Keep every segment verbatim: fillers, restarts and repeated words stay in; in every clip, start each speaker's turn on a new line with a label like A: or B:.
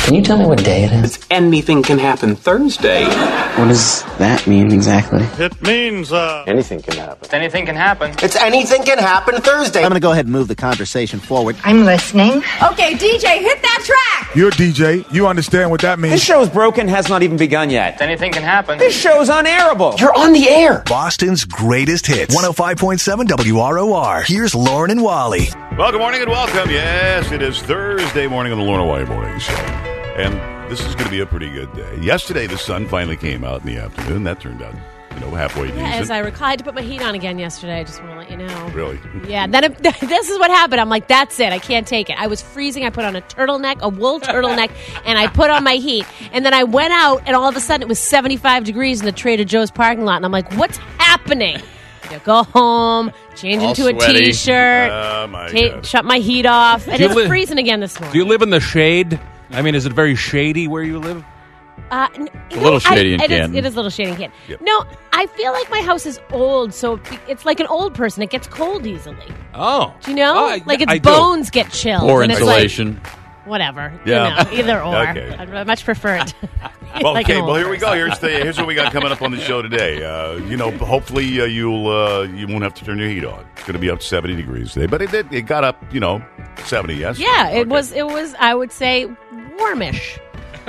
A: Can you tell me what day it is?
B: It's Anything Can Happen Thursday.
A: What does that mean exactly?
C: It means, uh...
B: Anything can happen.
D: It's Anything Can Happen.
E: It's Anything Can Happen Thursday.
F: I'm going to go ahead and move the conversation forward.
G: I'm listening.
H: Okay, D J, hit that track!
C: You're a D J. You understand what that means.
I: This show's broken, has not even begun yet.
D: It's Anything Can Happen.
I: This show's unairable.
E: You're on the air.
J: Boston's greatest hits. one oh five point seven W R O R. Here's Lauren and Wally.
K: Well, good morning and welcome. Yes, it is Thursday morning on the Lauren and Wally Morning Show. And this is going to be a pretty good day. Yesterday, the sun finally came out in the afternoon. That turned out, you know, halfway decent.
L: Yeah, as I recall, I had to put my heat on again yesterday. I just want to let you know.
K: Really?
L: Yeah. Then it, this is what happened. I'm like, that's it. I can't take it. I was freezing. I put on a turtleneck, a wool turtleneck, and I put on my heat. And then I went out, and all of a sudden it was seventy-five degrees in the Trader Joe's parking lot. And I'm like, what's happening? You go home, change
M: All
L: into
M: sweaty.
L: a T-shirt,
K: Oh, my
L: ta-
K: God.
L: shut my heat off, and
M: Do you
L: it's
M: li-
L: freezing again this morning.
M: Do you live in the shade? I mean, is it very shady where you live?
L: Uh, n-
M: It's
L: you
M: a little
L: know,
M: shady
L: I,
M: in
L: it is-
M: Canton.
L: It is a little shady in Canton.
K: Yep.
L: No, I feel like my house is old, so it's like an old person. It gets cold easily.
M: Oh.
L: Do you know?
M: Oh, I-
L: like its
M: I do.
L: bones get chilled.
M: Or
L: and it's
M: insulation.
L: Like, whatever.
K: Yeah.
L: You know, either or.
K: Okay.
L: I'd much prefer it.
K: Well,
L: like an
K: okay,
L: old
K: well, here we
L: person.
K: go. Here's the here's what we got coming up on the show today. Uh, you know, hopefully uh, you'll uh, you won't have to turn your heat on. It's going to be up seventy degrees today, but it did, it got up, you know, seventy. Yes.
L: Yeah, it
K: Okay.
L: was. It was. I would say warmish.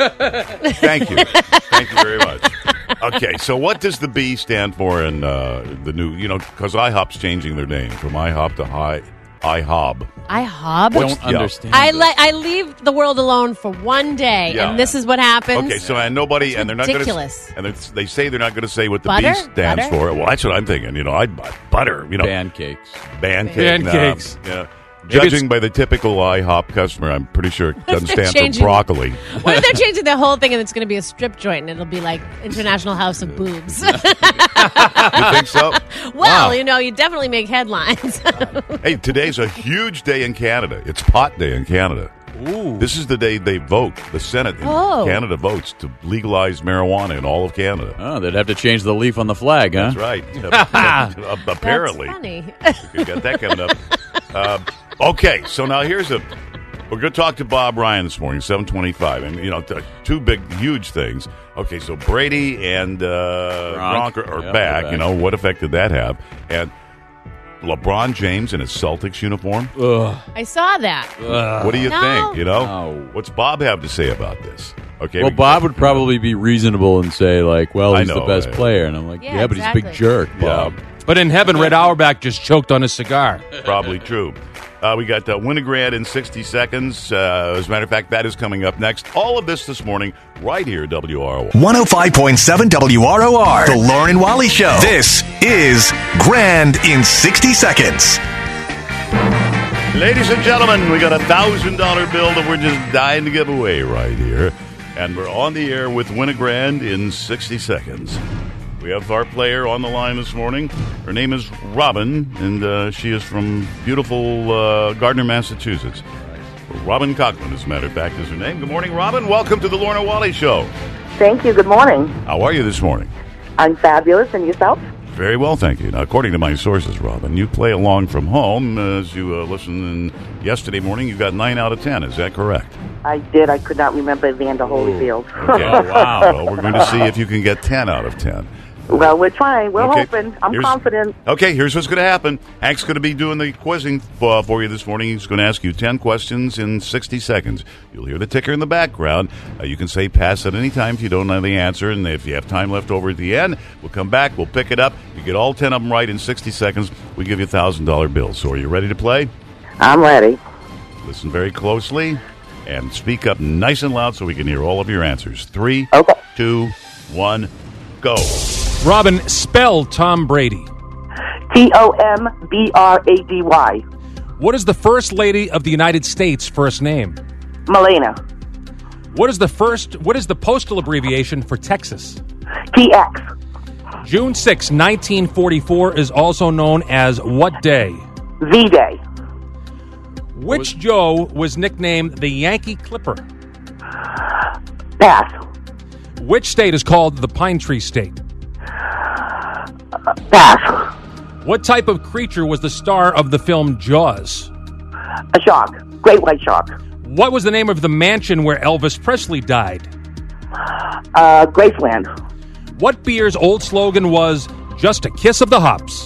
K: Thank you. Thank you very much. Okay, so what does the B stand for in uh, the new, you know, because IHOP's changing their name from IHOP to Hi, IHOB.
L: I hob.
M: Don't
K: Yeah.
M: understand.
L: I
M: this.
L: let. I leave the world alone for one day,
K: Yeah.
L: and this is what happens.
K: Okay, so and nobody,
L: It's
K: and they're not
L: ridiculous.
K: going to, and they say they're not going to say what the
L: Butter?
K: B stands
L: Butter?
K: for. Well, that's what I'm thinking. You know, I'd buy butter. You know,
M: Pancakes.
K: pancake,
M: Pancakes.
K: No, yeah.
M: Maybe
K: Judging
M: it's-
K: by the typical IHOP customer, I'm pretty sure it doesn't
L: they're
K: stand for
L: changing-
K: broccoli.
L: What if they're changing the whole thing and it's going to be a strip joint and it'll be like International House of Boobs?
K: You think so?
L: Well,
M: Wow.
L: you know, you definitely make headlines.
K: Hey, today's a huge day in Canada. It's Pot Day in Canada.
M: Ooh.
K: This is the day they vote. The Senate in
L: Oh.
K: Canada votes to legalize marijuana in all of Canada.
M: Oh, they'd have to change the leaf on the flag, huh?
K: That's right. Apparently.
L: That's funny.
K: We got that coming up. Uh, okay, so now here's a. We're going to talk to Bob Ryan this morning, seven twenty-five, and you know, t- two big, huge things. Okay, so Brady and uh,
M: Gronk.
K: Gronk are, are
M: Yeah,
K: back.
M: they're
K: You
M: back.
K: know, what effect did that have? And LeBron James in his Celtics uniform.
M: Ugh.
L: I saw that.
M: Ugh.
K: What do you
L: No.
K: think? You know,
M: No.
K: what's Bob have to say about this? Okay,
M: Well,
K: we-
M: Bob would probably be reasonable and say, like, well,
K: I
M: he's
K: know,
M: the best
K: I-
M: player. And I'm like,
L: Yeah,
M: yeah, but he's a big
L: exactly.
M: jerk,
K: Yeah.
M: Bob.
N: But in heaven, Red Auerbach just choked on a cigar.
K: Probably true. Uh, we got uh, Winograd in sixty seconds. Uh, as a matter of fact, that is coming up next. All of this this morning, right here, W R O R.
J: one oh five point seven W R O R. The Lauren and Wally Show. This is Grand in sixty seconds.
K: Ladies and gentlemen, we got a one thousand dollars bill that we're just dying to give away right here. And we're on the air with Winograd in sixty seconds. We have our player on the line this morning. Her name is Robin, and uh, she is from beautiful uh, Gardner, Massachusetts. Robin Cochran, as a matter of fact, is her name. Good morning, Robin. Welcome to the Lorna Wally Show.
O: Thank you. Good morning.
K: How are you this morning?
O: I'm fabulous. And yourself?
K: Very well, thank you. Now, according to my sources, Robin, you play along from home as you uh, listen. And yesterday morning, you got nine out of ten. Is that correct?
O: I did. I could not remember Evander Holyfield.
K: Okay. Wow. Well, we're going to see if you can get ten out of ten.
O: Well, we're trying. We're
K: Okay.
O: hoping. I'm
K: Here's-
O: confident.
K: Okay, here's what's going to happen. Hank's going to be doing the quizzing uh, for you this morning. He's going to ask you ten questions in sixty seconds. You'll hear the ticker in the background. Uh, you can say pass at any time if you don't know the answer, and if you have time left over at the end, we'll come back, we'll pick it up. You get all ten of them right in sixty seconds, we give you a one thousand dollars bill. So are you ready to play?
O: I'm ready.
K: Listen very closely and speak up nice and loud so we can hear all of your answers. Three,
O: Okay.
K: two, one, go.
N: Robin, spell Tom Brady.
O: T O M B R A D Y.
N: What is the First Lady of the United States' first name?
O: Melena.
N: What is the first? What is the postal abbreviation for Texas?
O: T X.
N: June sixth, nineteen forty-four is also known as what day?
O: V-Day.
N: Which Joe was nicknamed the Yankee Clipper?
O: Pass.
N: Which state is called the Pine Tree State?
O: Pass.
N: What type of creature was the star of the film Jaws?
O: A shark. Great white shark.
N: What was the name of the mansion where Elvis Presley died?
O: Uh, Graceland.
N: What beer's old slogan was, just a kiss of the hops?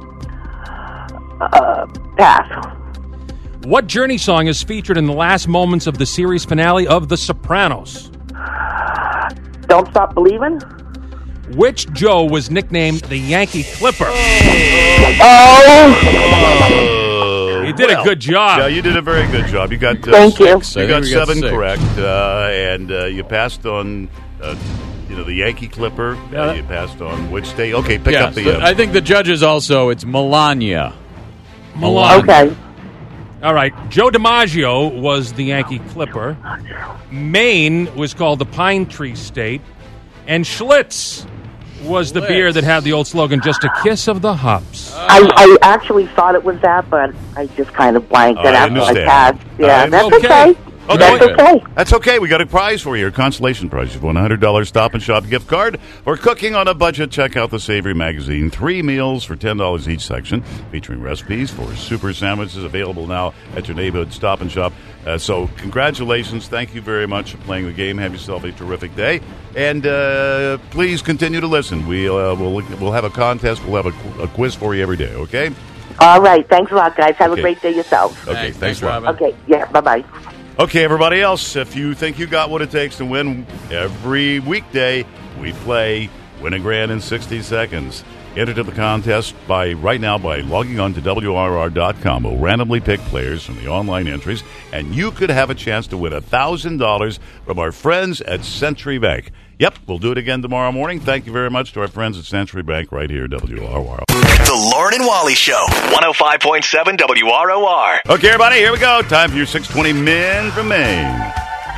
O: Uh, pass.
N: What Journey song is featured in the last moments of the series finale of The Sopranos?
O: Don't Stop Believing.
N: Which Joe was nicknamed the Yankee Clipper?
O: Oh!
N: You did
K: well,
N: a good job.
K: Yeah, you did a very good job. You got uh,
O: Thank you.
K: six. You
M: I
K: got
M: think we got
K: seven
M: six.
K: correct, uh, and uh, you passed on, uh, you know, the Yankee Clipper.
M: Yeah.
K: Uh, you passed on which state? Okay, pick
M: Yeah,
K: up the.
M: so
K: Uh,
M: I think the judges also, it's Melania.
N: Melania.
O: Okay.
N: All right. Joe DiMaggio was the Yankee Clipper. Maine was called the Pine Tree State. And Schlitz was the
M: Schlitz.
N: beer that had the old slogan, just a kiss of the hops.
O: I, I actually thought it was that, but I just kind of blanked
K: I
O: it after I
K: understand.
O: passed. Yeah,
K: I
O: that's
K: understand.
O: okay.
K: Okay.
O: That's okay.
K: That's okay. We got a prize for you. A consolation prize. You've won a one hundred dollars Stop and Shop gift card. For cooking on a budget, check out the Savory Magazine. Three meals for ten dollars each section, featuring recipes for super sandwiches available now at your neighborhood Stop and Shop. Uh, so congratulations. Thank you very much for playing the game. Have yourself a terrific day. And uh, please continue to listen. We, uh, we'll, we'll have a contest. We'll have a, qu- a quiz for you every day, okay?
O: All right. Thanks a lot, guys. Have
K: Okay.
O: a great day yourselves.
K: Okay,
M: Thanks,
K: thanks,
M: thanks,
K: Rob.
O: Okay. Yeah. Bye-bye.
K: Okay, everybody else, if you think you got what it takes to win every weekday, we play Win a Grand in sixty seconds. Enter to the contest by right now by logging on to W R R dot com. We'll randomly pick players from the online entries, and you could have a chance to win one thousand dollars from our friends at Century Bank. Yep, we'll do it again tomorrow morning. Thank you very much to our friends at Century Bank right here at W R O R.
J: The Lauren and Wally Show, one oh five point seven W R O R.
K: Okay, everybody, here we go. Time for your six twenty Men from Maine.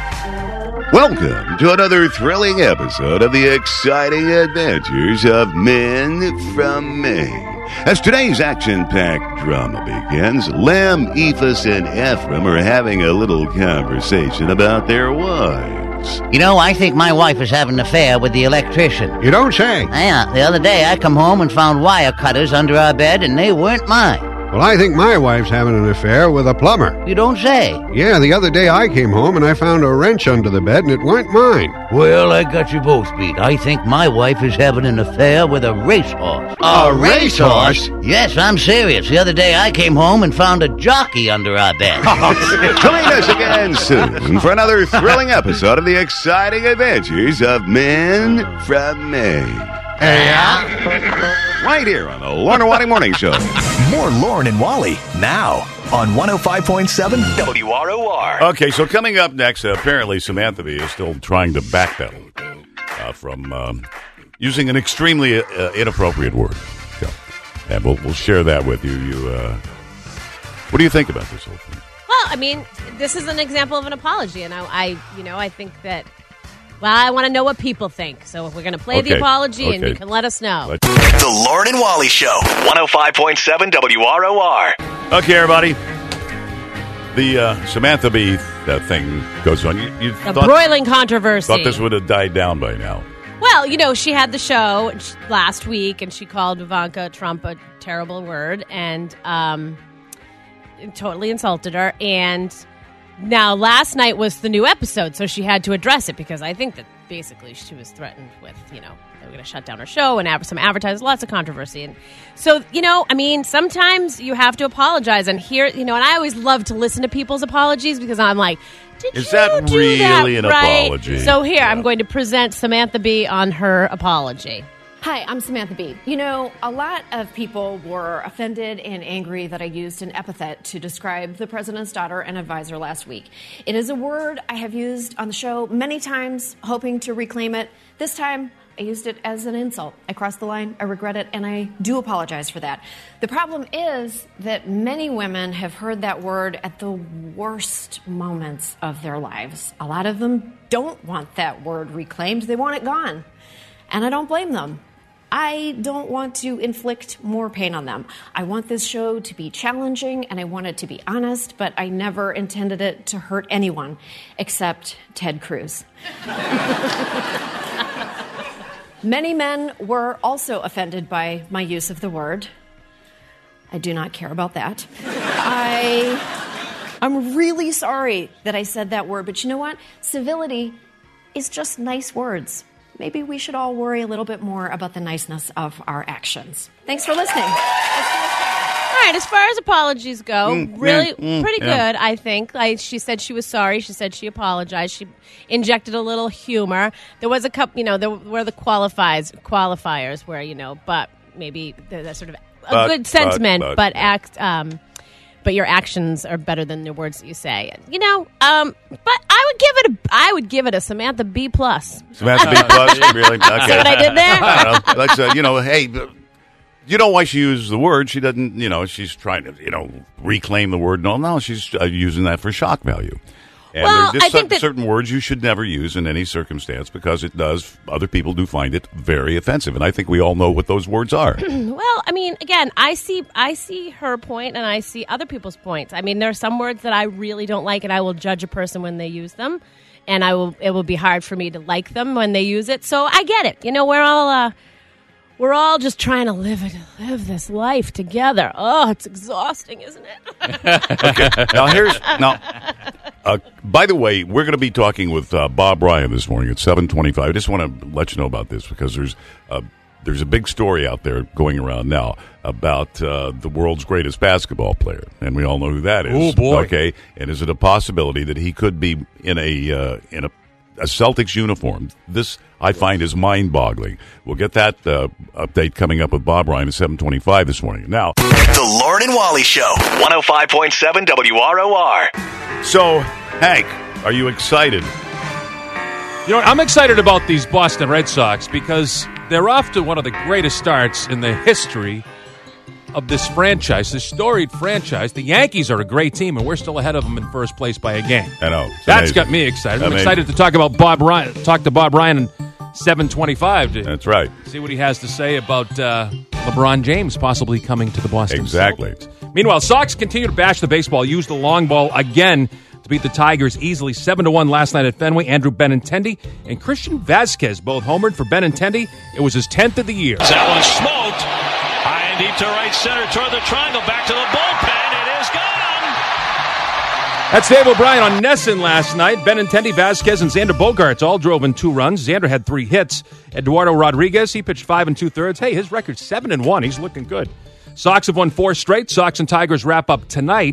K: Welcome to another thrilling episode of the exciting adventures of Men from Maine. As today's action-packed drama begins, Lem, Ephus, and Ephraim are having a little conversation about their wives.
D: You know, I think my wife is having an affair with the electrician.
G: You don't say.
D: Yeah, the other day I come home and found wire cutters under our bed, and they weren't mine.
G: Well, I think my wife's having an affair with a plumber.
D: You don't say.
G: Yeah, the other day I came home and I found a wrench under the bed, and it weren't mine.
D: Well, I got you both beat. I think my wife is having an affair with a racehorse.
G: A racehorse?
D: Yes, I'm serious. The other day I came home and found a jockey under our bed.
K: Join us again soon for another thrilling episode of the exciting adventures of Men from Maine.
D: Yeah?
K: Right here on the Lauren and Wally Morning Show.
J: More Lauren and Wally now on one oh five point seven W R O R.
K: Okay, so coming up next, uh, apparently Samantha Bee is still trying to backpedal uh, from um, using an extremely uh, inappropriate word. So, and we'll, we'll share that with you. You, uh, what do you think about this whole thing?
L: Well, I mean, this is an example of an apology, and I, I you know, I think that. Well, I want to know what people think, so we're going to play
K: Okay.
L: the apology, and
K: Okay.
L: you can let us know.
J: The Lauren and Wally Show, one oh five point seven W R O R.
K: Okay, everybody. The uh, Samantha Bee uh, thing goes on. You, you
L: A
K: thought,
L: broiling controversy.
K: thought this would have died down by now.
L: Well, you know, she had the show last week, and she called Ivanka Trump a terrible word, and um, totally insulted her. And now, last night was the new episode, so she had to address it, because I think that basically she was threatened with, you know, they were going to shut down her show and have some advertisers, lots of controversy. And so, you know, I mean, sometimes you have to apologize. And here, you know, and I always love to listen to people's apologies, because I'm like, did
K: Is
L: you
K: that
L: do
K: really
L: that
K: an
L: right?
K: apology?
L: So here, I'm going to present Samantha Bee on her apology.
P: Hi, I'm Samantha Bee. You know, a lot of people were offended and angry that I used an epithet to describe the president's daughter and advisor last week. It is a word I have used on the show many times, hoping to reclaim it. This time, I used it as an insult. I crossed the line, I regret it, and I do apologize for that. The problem is that many women have heard that word at the worst moments of their lives. A lot of them don't want that word reclaimed, they want it gone. And I don't blame them. I don't want to inflict more pain on them. I want this show to be challenging, and I want it to be honest, but I never intended it to hurt anyone except Ted Cruz. Many men were also offended by my use of the word. I do not care about that. I I'm really sorry that I said that word, but you know what? Civility is just nice words. Maybe we should all worry a little bit more about the niceness of our actions. Thanks for listening.
L: All right, as far as apologies go,
K: Mm,
L: really
K: mm,
L: pretty
K: yeah.
L: good, I think. Like, she said she was sorry. She said she apologized. She injected a little humor. There was a couple, you know, there were the qualifies, qualifiers where, you know, but maybe that's sort of a
K: But,
L: good sentiment,
K: but,
L: but,
K: but,
L: act, um, but your actions are better than the words that you say. You know, um, but I would give it a, I would give it a Samantha B plus.
K: Samantha B plus, really? Okay.
L: See what I did there?
K: I don't know. Like, uh, you know, hey, you know why she uses the word? She doesn't, you know, she's trying to, you know, reclaim the word. No, no, she's uh, using that for shock value. And
L: Well,
K: there's just
L: I think
K: cer-
L: that-
K: certain words you should never use in any circumstance because it does, other people do find it very offensive. And I think we all know what those words are.
L: Well, I mean, again, I see I see her point and I see other people's points. I mean, there are some words that I really don't like and I will judge a person when they use them. And I will it will be hard for me to like them when they use it. So I get it. You know, we're all uh, we're all just trying to live it, live this life together. Oh, it's exhausting, isn't it?
K: Okay. Now here's now. Uh, by the way, we're going to be talking with uh, Bob Ryan this morning at seven twenty-five. I just want to let you know about this because there's uh, there's a big story out there going around now about uh, the world's greatest basketball player, and we all know who that is.
N: Oh, boy.
K: Okay, and is it a possibility that he could be in a uh, in a, a Celtics uniform? This I find is mind-boggling. We'll get that uh, update coming up with Bob Ryan at seven twenty-five this morning. Now,
J: The Lauren and Wally Show, one oh five point seven W R O R.
K: so Hank, are you excited?
N: You know, I'm excited about these Boston Red Sox because they're off to one of the greatest starts in the history of this franchise, this storied franchise. The Yankees are a great team, and we're still ahead of them in first place by a game.
K: I know. It's
N: That's
K: amazing.
N: got me excited. I'm
K: Amazing.
N: excited to talk about Bob Ryan. Talk to Bob Ryan in seven twenty-five. To
K: That's right.
N: see what he has to say about uh, LeBron James possibly coming to the Boston
K: Exactly.
N: Celtics. Meanwhile, Sox continue to bash the baseball, use the long ball again to beat the Tigers easily seven to one last night at Fenway. Andrew Benintendi and Christian Vasquez both homered for Benintendi. It was his tenth of the year.
Q: That one smoked. High and deep to right center toward the triangle. Back to the bullpen. It is gone.
N: That's Dave O'Brien on Nesson last night. Benintendi, Vasquez, and Xander Bogaerts all drove in two runs. Xander had three hits. Eduardo Rodriguez, he pitched five and two-thirds. Hey, his record's seven and one. He's looking good. Sox have won four straight. Sox and Tigers wrap up tonight.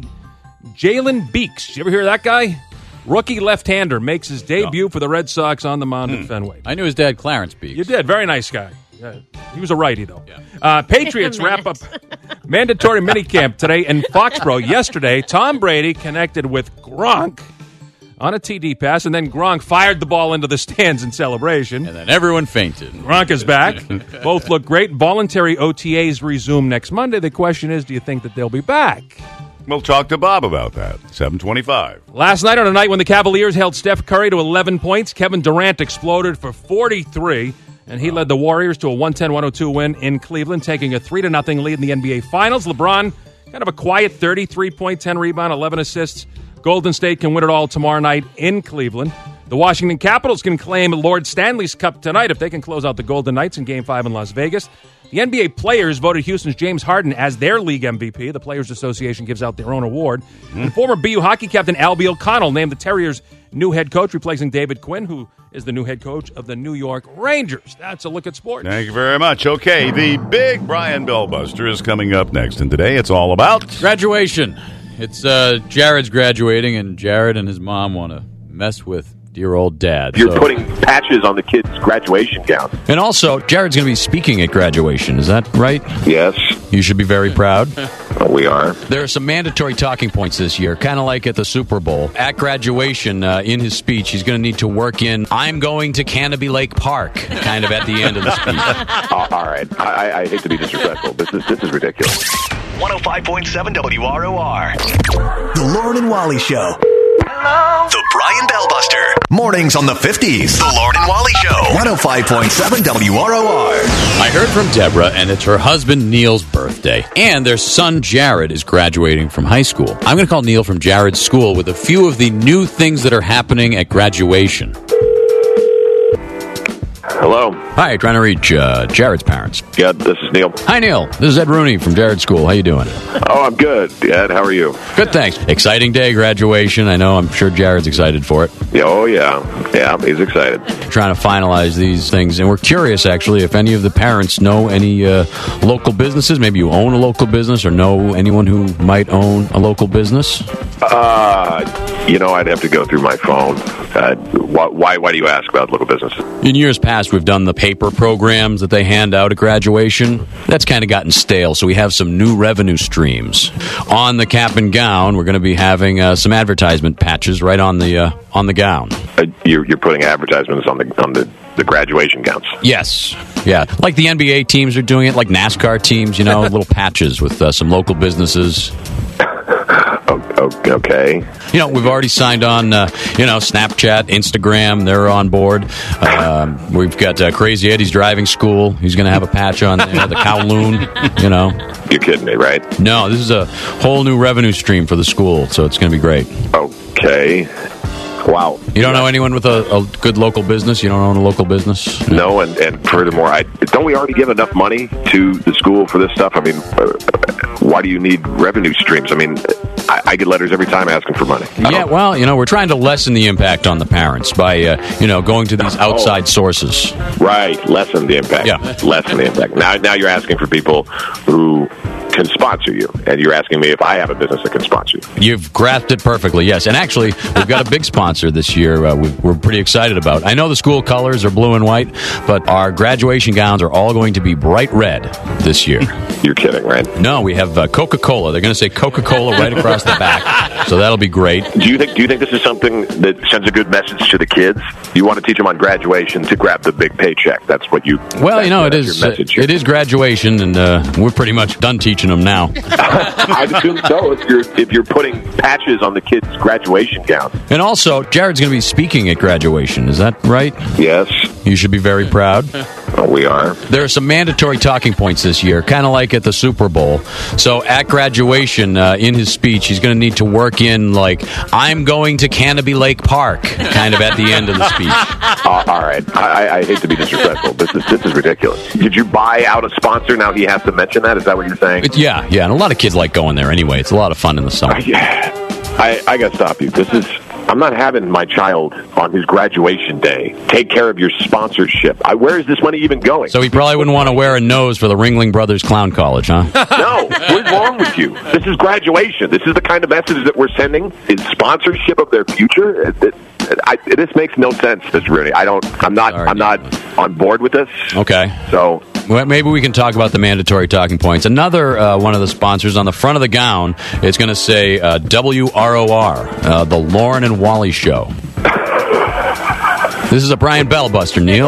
N: Jalen Beeks, did you ever hear that guy? Rookie left-hander makes his debut for the Red Sox on the mound at Fenway.
R: I knew his dad, Clarence Beeks.
N: You did. Very nice guy. Yeah. He was a righty, though. Uh, Patriots wrap up mandatory minicamp today in Foxborough. Yesterday, Tom Brady connected with Gronk on a T D pass, and then Gronk fired the ball into the stands in celebration.
R: And then everyone fainted.
N: Gronk is back. Both look great. Voluntary O T As resume next Monday. The question is, do you think that they'll be back?
K: We'll talk to Bob about that. seven twenty-five.
N: Last night on a night when the Cavaliers held Steph Curry to eleven points, Kevin Durant exploded for forty-three, and he led the Warriors to a one ten one oh two win in Cleveland, taking a three to nothing lead in the N B A Finals. LeBron, kind of a quiet thirty-three point, ten rebound, eleven assists. Golden State can win it all tomorrow night in Cleveland. The Washington Capitals can claim Lord Stanley's Cup tonight if they can close out the Golden Knights in Game five in Las Vegas. The N B A players voted Houston's James Harden as their league M V P. The Players Association gives out their own award. Mm. And former B U hockey captain Albie O'Connell named the Terriers' new head coach, replacing David Quinn, who is the new head coach of the New York Rangers. That's a look at sports.
K: Thank you very much. Okay, the big Brian Bellbuster is coming up next, and today it's all about
R: graduation. It's uh, Jared's graduating, and Jared and his mom want to mess with dear old dad.
S: You're
R: so.
S: putting patches on the kid's graduation gown.
R: And also, Jared's going to be speaking at graduation. Is that right?
S: Yes.
R: You should be very proud.
S: Oh, we are.
R: There are some mandatory talking points this year, kind of like at the Super Bowl. At graduation, uh, in his speech, he's going to need to work in, I'm going to Canopy Lake Park, kind of at the end of the speech.
S: uh, all right. I, I hate to be disrespectful. This is, this is ridiculous.
J: one oh five point seven W R O R. The Lauren and Wally Show. Hello. The Brian Bellbuster. Mornings on the fifties. The Lauren and Wally Show. one oh five point seven W R O R.
R: I heard from Deborah, and it's her husband Neil's birthday. And their son Jared is graduating from high school. I'm going to call Neil from Jared's school with a few of the new things that are happening at graduation.
S: Hello.
R: Hi, trying to reach uh, Jared's parents.
S: Yeah, this is Neil.
R: Hi, Neil. This is Ed Rooney from Jared's School. How you doing?
S: Oh, I'm good. Ed, how are you?
R: Good, thanks. Exciting day, graduation. I know. I'm sure Jared's excited for it.
S: Yeah, oh, yeah. Yeah, he's excited.
R: Trying to finalize these things, and we're curious, actually, if any of the parents know any uh, local businesses. Maybe you own a local business or know anyone who might own a local business.
S: Uh, you know, I'd have to go through my phone. Uh, why, why, why do you ask about local businesses?
R: In years past, we've done the paper programs that they hand out at graduation. That's kind of gotten stale, so we have some new revenue streams. On the cap and gown, we're going to be having uh, some advertisement patches right on the uh, on the gown.
S: Uh, you're, you're putting advertisements on the on the, the graduation gowns.
R: Yes. Yeah. Like the N B A teams are doing it, like NASCAR teams, you know, little patches with uh, some local businesses.
S: Okay.
R: You know, we've already signed on, uh, you know, Snapchat, Instagram, they're on board. Um, we've got uh, Crazy Eddie's driving school. He's going to have a patch on there. The Kowloon, you know.
S: You're kidding me, right?
R: No, this is a whole new revenue stream for the school, so it's going to be great.
S: Okay. Wow.
R: You don't know anyone with a, a good local business? You don't own a local business?
S: No, and, and furthermore, I, don't we already give enough money to the school for this stuff? I mean, uh, why do you need revenue streams? I mean, I, I get letters every time asking for money.
R: Yeah, well, you know, we're trying to lessen the impact on the parents by, uh, you know, going to these outside oh. sources.
S: Right, lessen the impact.
R: Yeah.
S: Lessen the impact. Now, now you're asking for people who can sponsor you, and you're asking me if I have a business that can sponsor you.
R: You've grasped it perfectly, yes. And actually, we've got a big sponsor this year uh, we, we're pretty excited about. I know the school colors are blue and white, but our graduation gowns are all going to be bright red this year.
S: You're kidding, right?
R: No, we have uh, Coca-Cola. They're going to say Coca-Cola right across the back, so that'll be great.
S: Do you think? Do you think this is something that sends a good message to the kids? You want to teach them on graduation to grab the big paycheck. That's what you.
R: Well, you know, it is. Uh, it is graduation, and uh, we're pretty much done teaching them now.
S: I assume so. If you're if you're putting patches on the kids' graduation gown.
R: And also, Jared's going to be speaking at graduation. Is that right?
S: Yes.
R: You should be very proud.
S: Oh, we are.
R: There are some mandatory talking points this year, kind of like at the Super Bowl. So at graduation, uh, in his speech, he's going to need to work in, like, I'm going to Canopy Lake Park, kind of at the end of the speech.
S: Uh, all right. I, I hate to be disrespectful. This is this is ridiculous. Did you buy out a sponsor? Now he has to mention that? Is that what you're saying?
R: It, yeah, yeah. And a lot of kids like going there anyway. It's a lot of fun in the summer.
S: I, I got to stop you. This is... I'm not having my child on his graduation day take care of your sponsorship. I, where is this money even going?
R: So he probably wouldn't want to wear a nose for the Ringling Brothers Clown College, huh?
S: No. What's wrong with you? This is graduation. This is the kind of message that we're sending, is sponsorship of their future. It, it, I, this makes no sense, Mister Rooney. I don't. I'm not. Sorry, I'm not on board with this.
R: Okay.
S: So.
R: Well, maybe we can talk about the mandatory talking points. Another uh, one of the sponsors on the front of the gown is going to say uh, W R O R, uh, the Lauren and Wally Show. This is a Brian Bell Buster, Neil.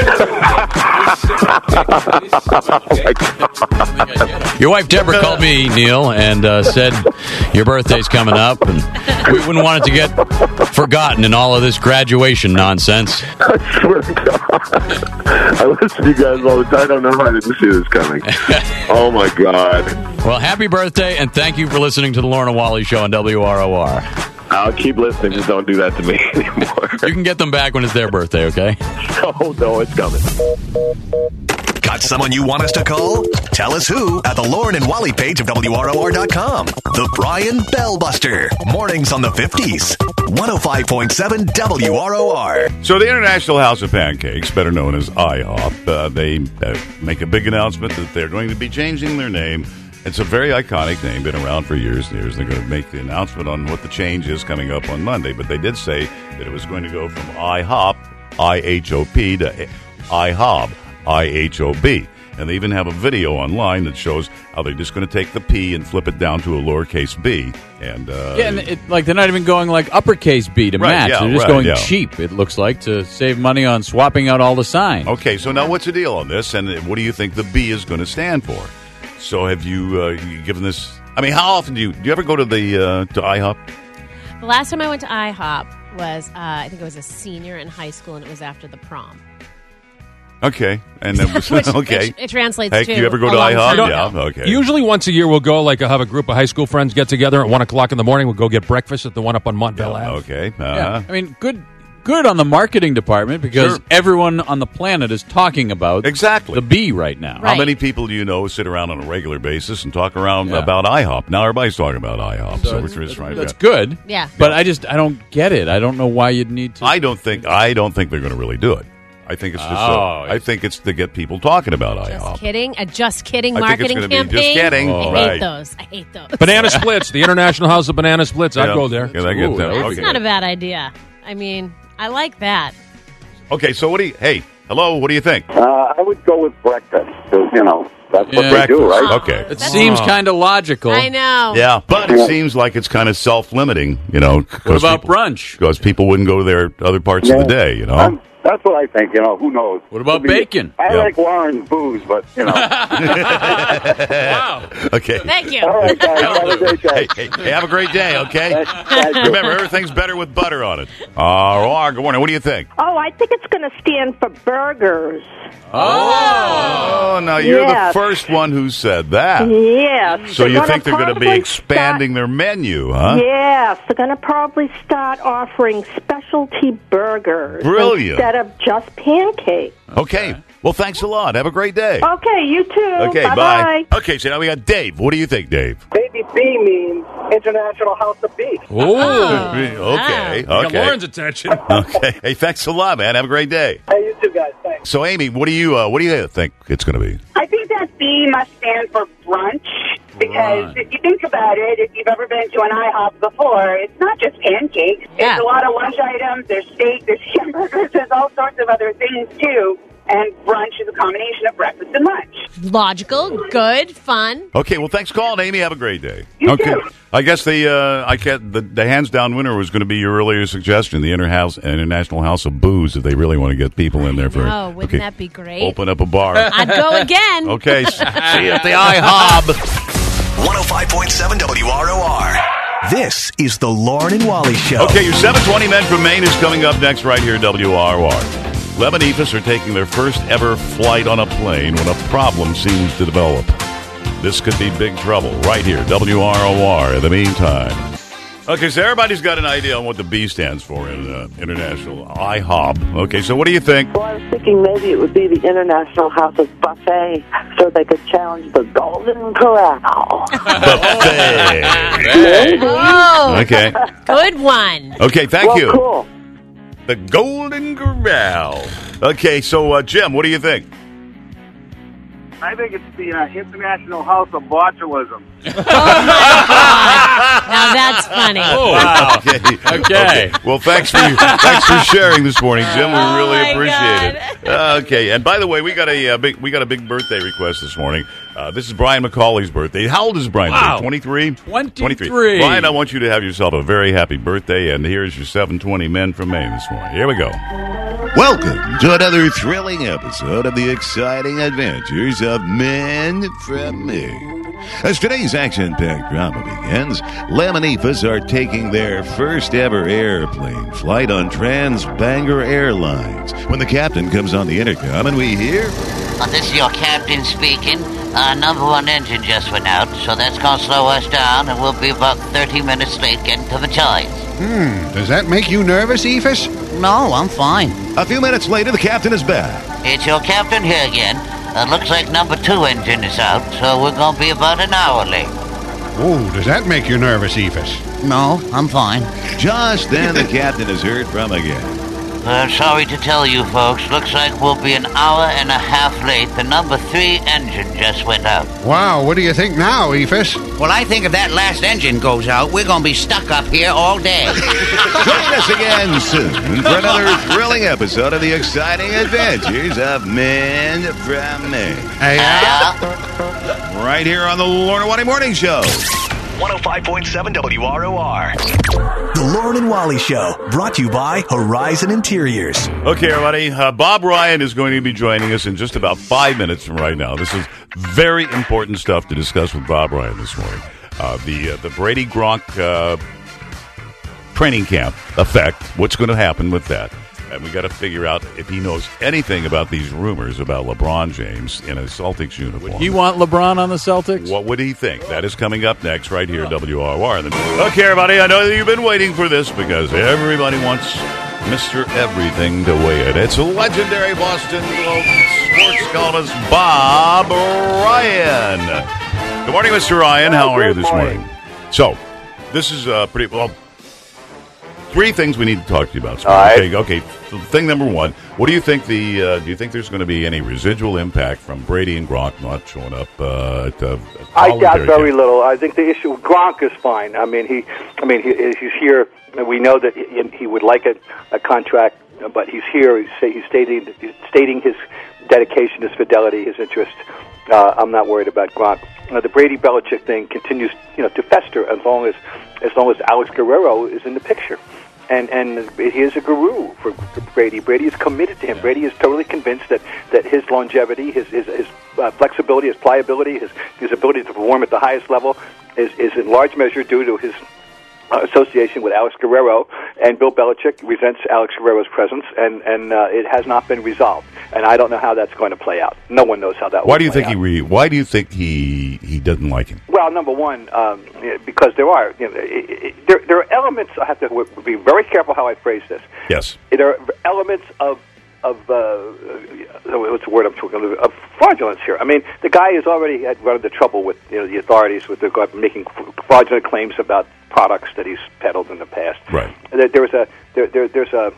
R: Your wife Deborah called me, Neil, and uh, said your birthday's coming up, and we wouldn't want it to get forgotten in all of this graduation nonsense.
S: I swear to God. I listen to you guys all the time. I don't know how I didn't see this coming. Oh, my God.
R: Well, happy birthday, and thank you for listening to the Lauren and Wally Show on W R O R.
S: I'll keep listening. Just don't do that to me anymore.
R: You can get them back when it's their birthday, okay?
S: Oh, no, it's coming.
J: Got someone you want us to call? Tell us who at the Lauren and Wally page of W R O R dot com. The Brian Bell Buster. Mornings on the fifties. one oh five point seven W R O R.
K: So the International House of Pancakes, better known as I hop, uh, they uh, make a big announcement that they're going to be changing their name. It's a very iconic name, been around for years and years. They're going to make the announcement on what the change is coming up on Monday. But they did say that it was going to go from I hop, I H O P, to I hob, I H O B. And they even have a video online that shows how they're just going to take the P and flip it down to a lowercase b. And uh,
M: yeah, and it, like they're not even going like uppercase B to
K: right,
M: match.
K: Yeah,
M: they're just
K: right,
M: going
K: yeah.
M: cheap, it looks like, to save money on swapping out all the signs.
K: Okay, so now what's the deal on this? And what do you think the B is going to stand for? So have you, uh, you given this... I mean, how often do you... Do you ever go to the uh, to I hop?
L: The last time I went to I hop was, uh, I think I was a senior in high school, and it was after the prom.
K: Okay, and then was,
L: Which,
K: okay.
L: It, it translates
K: hey,
L: to.
K: Do you ever go
L: a
K: to
L: long
K: I hop?
L: time
K: Yeah,
L: ago.
K: okay.
N: Usually once a year we'll go, like, have a group of high school friends get together at one o'clock in the morning. We'll go get breakfast at the one up on Montville
K: yeah,
N: Ave.
K: Okay. Uh-huh.
M: Yeah, I mean, good
T: good on the marketing department because
K: Sure.
T: everyone on the planet is talking about
K: exactly
T: the bee right now.
K: How many people do you know sit around on a regular basis and talk around
T: Yeah.
K: about IHOP? Now everybody's talking about IHOP, so,
T: So
K: we're
T: it's-
K: just trying
T: That's
K: to.
T: good.
L: Yeah.
T: But I just I don't get it. I don't know why you'd need to.
K: I don't think I don't think they're going to really do it. I think it's just.
T: Oh,
K: a, I think it's to get people talking about
L: Just
K: IHOP.
L: kidding. A just kidding
K: I think it's
L: marketing
K: gonna be
L: campaign.
K: just kidding.
L: I
K: Oh,
L: hate
K: right.
L: those. I hate those.
N: Banana Splits, the International House of Banana Splits. I'd
K: Yeah.
N: go there.
K: Yeah, I get
T: Ooh,
K: that.
T: that would
L: That's
K: Okay.
L: not a bad idea. I mean, I like that.
K: Okay, so what do you? Hey, hello. What do you think?
U: Uh, I would go with breakfast. 'Cause, you know, that's what
T: Yeah.
U: they do, right?
K: Okay.
T: It seems kind of logical.
L: I know.
K: Yeah, but it seems like it's kind of self-limiting. You know.
T: What about brunch?
K: Because people wouldn't go there other parts
U: Yeah.
K: of the day. You know.
U: Um, that's what I think. You know, who knows?
T: What about
U: Could be-
T: bacon?
U: I
K: Yeah.
U: like Warren's booze, but you know.
T: Wow.
K: Okay.
L: Thank you.
U: All right, guys. Have a great day.
K: Hey, hey, hey, have a great day, okay?
U: Thank you.
K: Remember, everything's better with butter on it. All right, good morning. What do you think?
O: Oh, I think it's going to stand for burgers.
K: Oh, now you're
O: Yes.
K: the first one who said that.
O: Yes.
K: So you
O: gonna
K: think they're going to be
O: probably
K: expanding their menu, huh?
O: Start, yes, they're going to probably start offering specialty burgers
K: Brilliant.
O: instead of just pancakes.
K: Okay. Well, thanks a lot. Have a great day.
O: Okay, you too.
K: Okay,
O: Bye-bye.
K: bye. Okay, so now we got Dave. What do you think, Dave?
U: Maybe B means International House of Beef.
K: Oh, okay,
N: You got
K: okay.
N: Lauren's attention.
K: Okay. Hey, thanks a lot, man. Have a great day.
U: Hey, you too, guys. Thanks.
K: So, Amy, what do you uh, what do you think it's going to be?
V: I think that B must stand for brunch because
K: Brunch.
V: if you think about it, if you've ever been to an IHOP before, it's not just pancakes.
L: Yeah.
V: There's a lot of lunch items. There's steak. There's hamburgers. There's all sorts of other things too. And brunch is a combination of breakfast and lunch.
L: Logical, good, fun.
K: Okay, well, thanks for calling, Amy. Have a great day.
V: You
K: okay.
V: too.
K: I guess the uh, I can't, the, the hands down winner was going to be your earlier suggestion, the Interhouse, International House of Booze, if they really want to get people in there for.
L: Oh, wouldn't
K: okay,
L: that be great?
K: Open up a bar.
L: I'd go again.
K: Okay, see you at the IHOB.
J: one oh five point seven W R O R. This is the Lauren and Wally Show.
K: Okay, your seven twenty Men from Maine is coming up next right here at W R O R. Lem and Ephus are taking their first ever flight on a plane when a problem seems to develop. This could be big trouble right here, W R O R. In the meantime. Okay, so everybody's got an idea on what the B stands for in uh, International IHOB. Okay, so what do you think?
O: Well, I was thinking maybe it would be the International House of Buffet so they could challenge the Golden Corral.
K: Buffet.
L: Oh,
K: Okay.
L: good one.
K: Okay, thank
O: well,
K: you.
O: Cool.
K: The Golden Corral. Okay, so uh, Jim, what do you think?
U: I think it's the uh, International House of Botulism.
L: Now that's funny.
K: Oh, wow. Okay.
T: Okay.
K: Well, thanks for thanks for sharing this morning, Jim. We
L: Oh,
K: really
L: my
K: appreciate it. Uh, okay. And by the way, we got a uh, big we got a big birthday request this morning. Uh, this is Brian McCauley's birthday. How old is Brian?
T: Wow.
K: twenty-three?
T: twenty-three.
K: Brian, I want you to have yourself a very happy birthday. And here's your seven twenty Men from Maine this morning. Here we go.
W: Welcome to another thrilling episode of the exciting adventures of Men from Maine. As today's action-packed drama begins, Lem and Ephus are taking their first ever airplane flight on Trans-Bangor Airlines when the captain comes on the intercom and we hear...
X: Uh, this is your captain speaking. Our number one engine just went out, so that's going to slow us down, and we'll be about thirty minutes late getting to the choice.
G: Hmm, does that make you nervous, Ephus?
X: No, I'm fine.
W: A few minutes later, the captain is back.
X: It's your captain here again. Uh, looks like number two engine is out, so we're going to be about an hour late.
G: Oh, does that make you nervous, Ephus?
X: No, I'm fine.
W: Just then, the captain is heard from again.
X: Uh, sorry to tell you folks, looks like we'll be an hour and a half late. The number three engine just went out.
G: Wow, what do you think now, Ephus?
X: Well, I think if that last engine goes out, we're going to be stuck up here all day.
W: Join us again soon for another thrilling episode of the exciting adventures of Men from Maine.
G: Hey,
W: right here on the Lauren and Wally Morning Show.
J: one oh five point seven W R O R. The Lauren and Wally Show, brought to you by Horizon Interiors.
K: Okay, everybody. Uh, Bob Ryan is going to be joining us in just about five minutes from right now. This is very important stuff to discuss with Bob Ryan this morning. Uh, the uh, the Brady Gronk uh, training camp effect. What's going to happen with that? And we got to figure out if he knows anything about these rumors about LeBron James in a Celtics uniform.
T: Would he want LeBron on the Celtics?
K: What would he think? That is coming up next right here at W R O R. Okay, everybody, I know that you've been waiting for this because everybody wants Mister Everything to weigh it. It's legendary Boston Globe sports columnist Bob Ryan. Good morning, Mister Ryan. How are you this morning? So, this is uh, pretty well. Three things we need to talk to you about.
A: All right.
K: Okay, okay. So thing number one. What do you think the? Uh, do you think there's going to be any residual impact from Brady and Gronk not showing up uh, at? Uh,
A: I doubt very little. I think the issue Gronk is fine. I mean, he, I mean, he, he's here. We know that he, he would like a, a contract, but he's here. He's, he's stating he's stating his dedication, his fidelity, his interest. Uh, I'm not worried about Gronk. Uh, the Brady Belichick thing continues, you know, to fester as long as as long as Alex Guerrero is in the picture. And and he is a guru for, for Brady. Brady is committed to him. Yeah. Brady is totally convinced that, that his longevity, his his, his uh, flexibility, his pliability, his his ability to perform at the highest level is, is in large measure due to his uh, association with Alex Guerrero. And Bill Belichick resents Alex Guerrero's presence, and and uh, it has not been resolved. And I don't know how that's going to play out. No one knows how that.
K: Why
A: will
K: do you
A: play
K: think
A: out.
K: he? Re- why do you think he he doesn't like him?
A: Well, number one, um, because there are you know, it, it, there there are elements. I have to be very careful how I phrase this.
K: Yes,
A: there are elements of of uh, what's the word I'm talking about? Of fraudulence here. I mean, the guy has already had run into trouble with you know, the authorities with regard to making fraudulent claims about products that he's peddled in the past.
K: Right.
A: There, there's a there, there there's a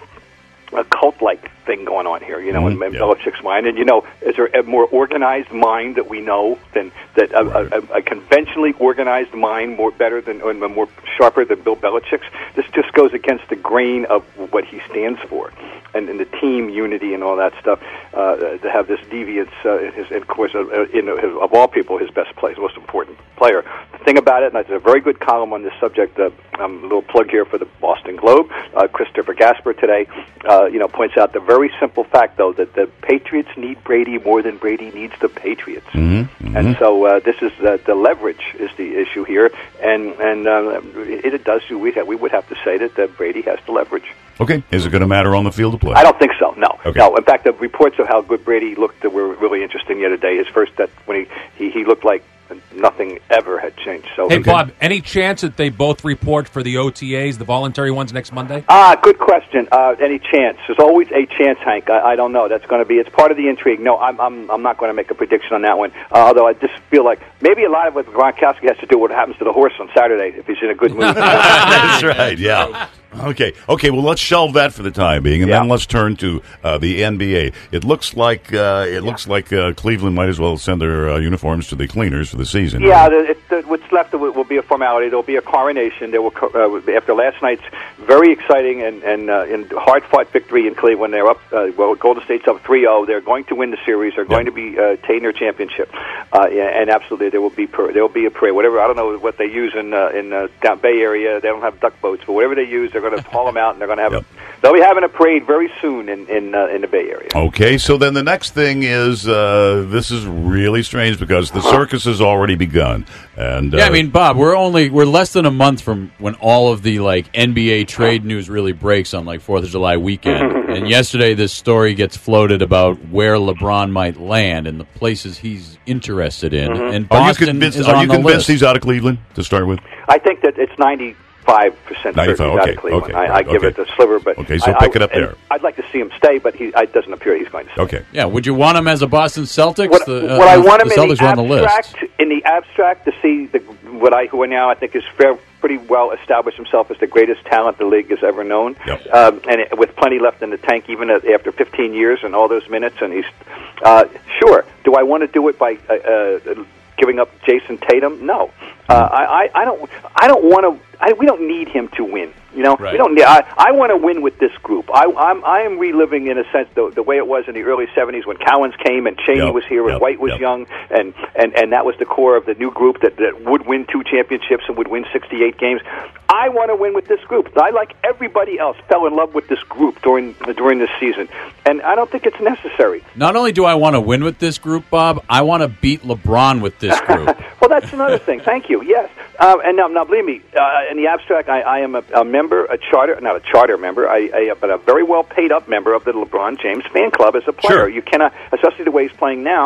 A: a cult-like thing going on here, you know, mm-hmm. in, in yeah. Belichick's mind. And, you know, is there a more organized mind that we know than that a, right. a, a, a conventionally organized mind more better than or more sharper than Bill Belichick's? This just goes against the grain of what he stands for and, and the team unity and all that stuff. Uh, to have this deviance, uh, in his, and of course, uh, in his, of all people, his best player, most important player. The thing about it, and there's a very good column on this subject. Uh, um, a little plug here for the Boston Globe. Uh, Christopher Gasper today. Uh, Uh, you know, points out the very simple fact, though, that the Patriots need Brady more than Brady needs the Patriots.
K: Mm-hmm, mm-hmm.
A: And so uh, this is uh, the leverage is the issue here, and and uh, it, it does. We have, we would have to say that uh, Brady has the leverage.
K: Okay, is it going to matter on the field of play?
A: I don't think so. No,
K: okay.
A: no. In fact, the reports of how good Brady looked that were really interesting the other day. His first that when he, he, he looked like nothing ever had changed. So,
N: hey,
A: okay.
N: Bob, any chance that they both report for the O T As, the voluntary ones, next Monday?
A: Ah, good question. Uh, any chance? There's always a chance, Hank. I, I don't know. That's going to be. It's part of the intrigue. No, I'm I'm I'm not going to make a prediction on that one. Uh, although I just feel like maybe a lot of what Gronkowski has to do with what happens to the horse on Saturday if he's in a good mood.
K: That's right. Yeah. Okay. Okay. Well, let's shelve that for the time being, and yeah. then let's turn to uh, the N B A. It looks like uh, it yeah. looks like uh, Cleveland might as well send their uh, uniforms to the cleaners for the season.
A: Yeah. The, it, the, what's left will, will be a formality. There will be a coronation. There will uh, after last night's very exciting and and, uh, and hard fought victory in Cleveland. They're up. Uh, well, Golden State's up three oh. They're going to win the series. They're going yeah. to be uh, taking their championship. Uh, yeah, and absolutely, there will be per, there will be a parade. Whatever I don't know what they use in uh, in uh, down Bay Area. They don't have duck boats, but whatever they use, they're going to haul them out. They're going to have yep. a, they'll be having a parade very soon in in, uh, in the Bay Area.
K: Okay, so then the next thing is uh, this is really strange because the circus has already begun. And uh,
T: yeah, I mean, Bob, we're only we're less than a month from when all of the like N B A trade news really breaks on like Fourth of July weekend. And yesterday, this story gets floated about where LeBron might land and the places he's interested in. Mm-hmm. And Boston
K: are you convinced,
T: is
K: are
T: on
K: you
T: the
K: convinced
T: list.
K: he's out of Cleveland to start with?
A: I think that it's ninety. Five percent certain he's
K: okay,
A: out of Cleveland.
K: okay,
A: I, I give
K: okay.
A: it a sliver, but
K: okay, so
A: I,
K: pick
A: I,
K: it up there.
A: I'd like to see him stay, but he it doesn't appear he's going to stay.
K: Okay,
T: yeah. Would you want him as a Boston Celtics?
A: What,
T: the, uh,
A: what I want him
T: the Celtics
A: in the
T: are on the
A: abstract,
T: list.
A: in the abstract, to see the what I who now I think is fair, pretty well established himself as the greatest talent the league has ever known,
K: yep.
A: um, and it, with plenty left in the tank, even after fifteen years and all those minutes. And he's uh, sure. Do I want to do it by uh, uh, giving up Jason Tatum? No, uh, I, I, I don't. I don't want to. I, we don't need him to win. You know,
T: right.
A: we don't. Need, I, I want to win with this group. I, I'm I am reliving in a sense the, the way it was in the early seventies when Cowens came and Cheney
K: yep.
A: was here and
K: yep.
A: White was
K: yep.
A: young, and, and, and that was the core of the new group that, that would win two championships and would win sixty-eight games. I want to win with this group. I, like everybody else, fell in love with this group during during this season, and I don't think it's necessary.
T: Not only do I want to win with this group, Bob, I want to beat LeBron with this group.
A: Well, that's another thing. Thank you. Yes. Uh, and now, now, believe me, uh, in the abstract, I, I am a, a member, a charter, not a charter member, I, I, but a very well paid up member of the LeBron James fan club as a player.
K: Sure.
A: You cannot, especially the way he's playing now,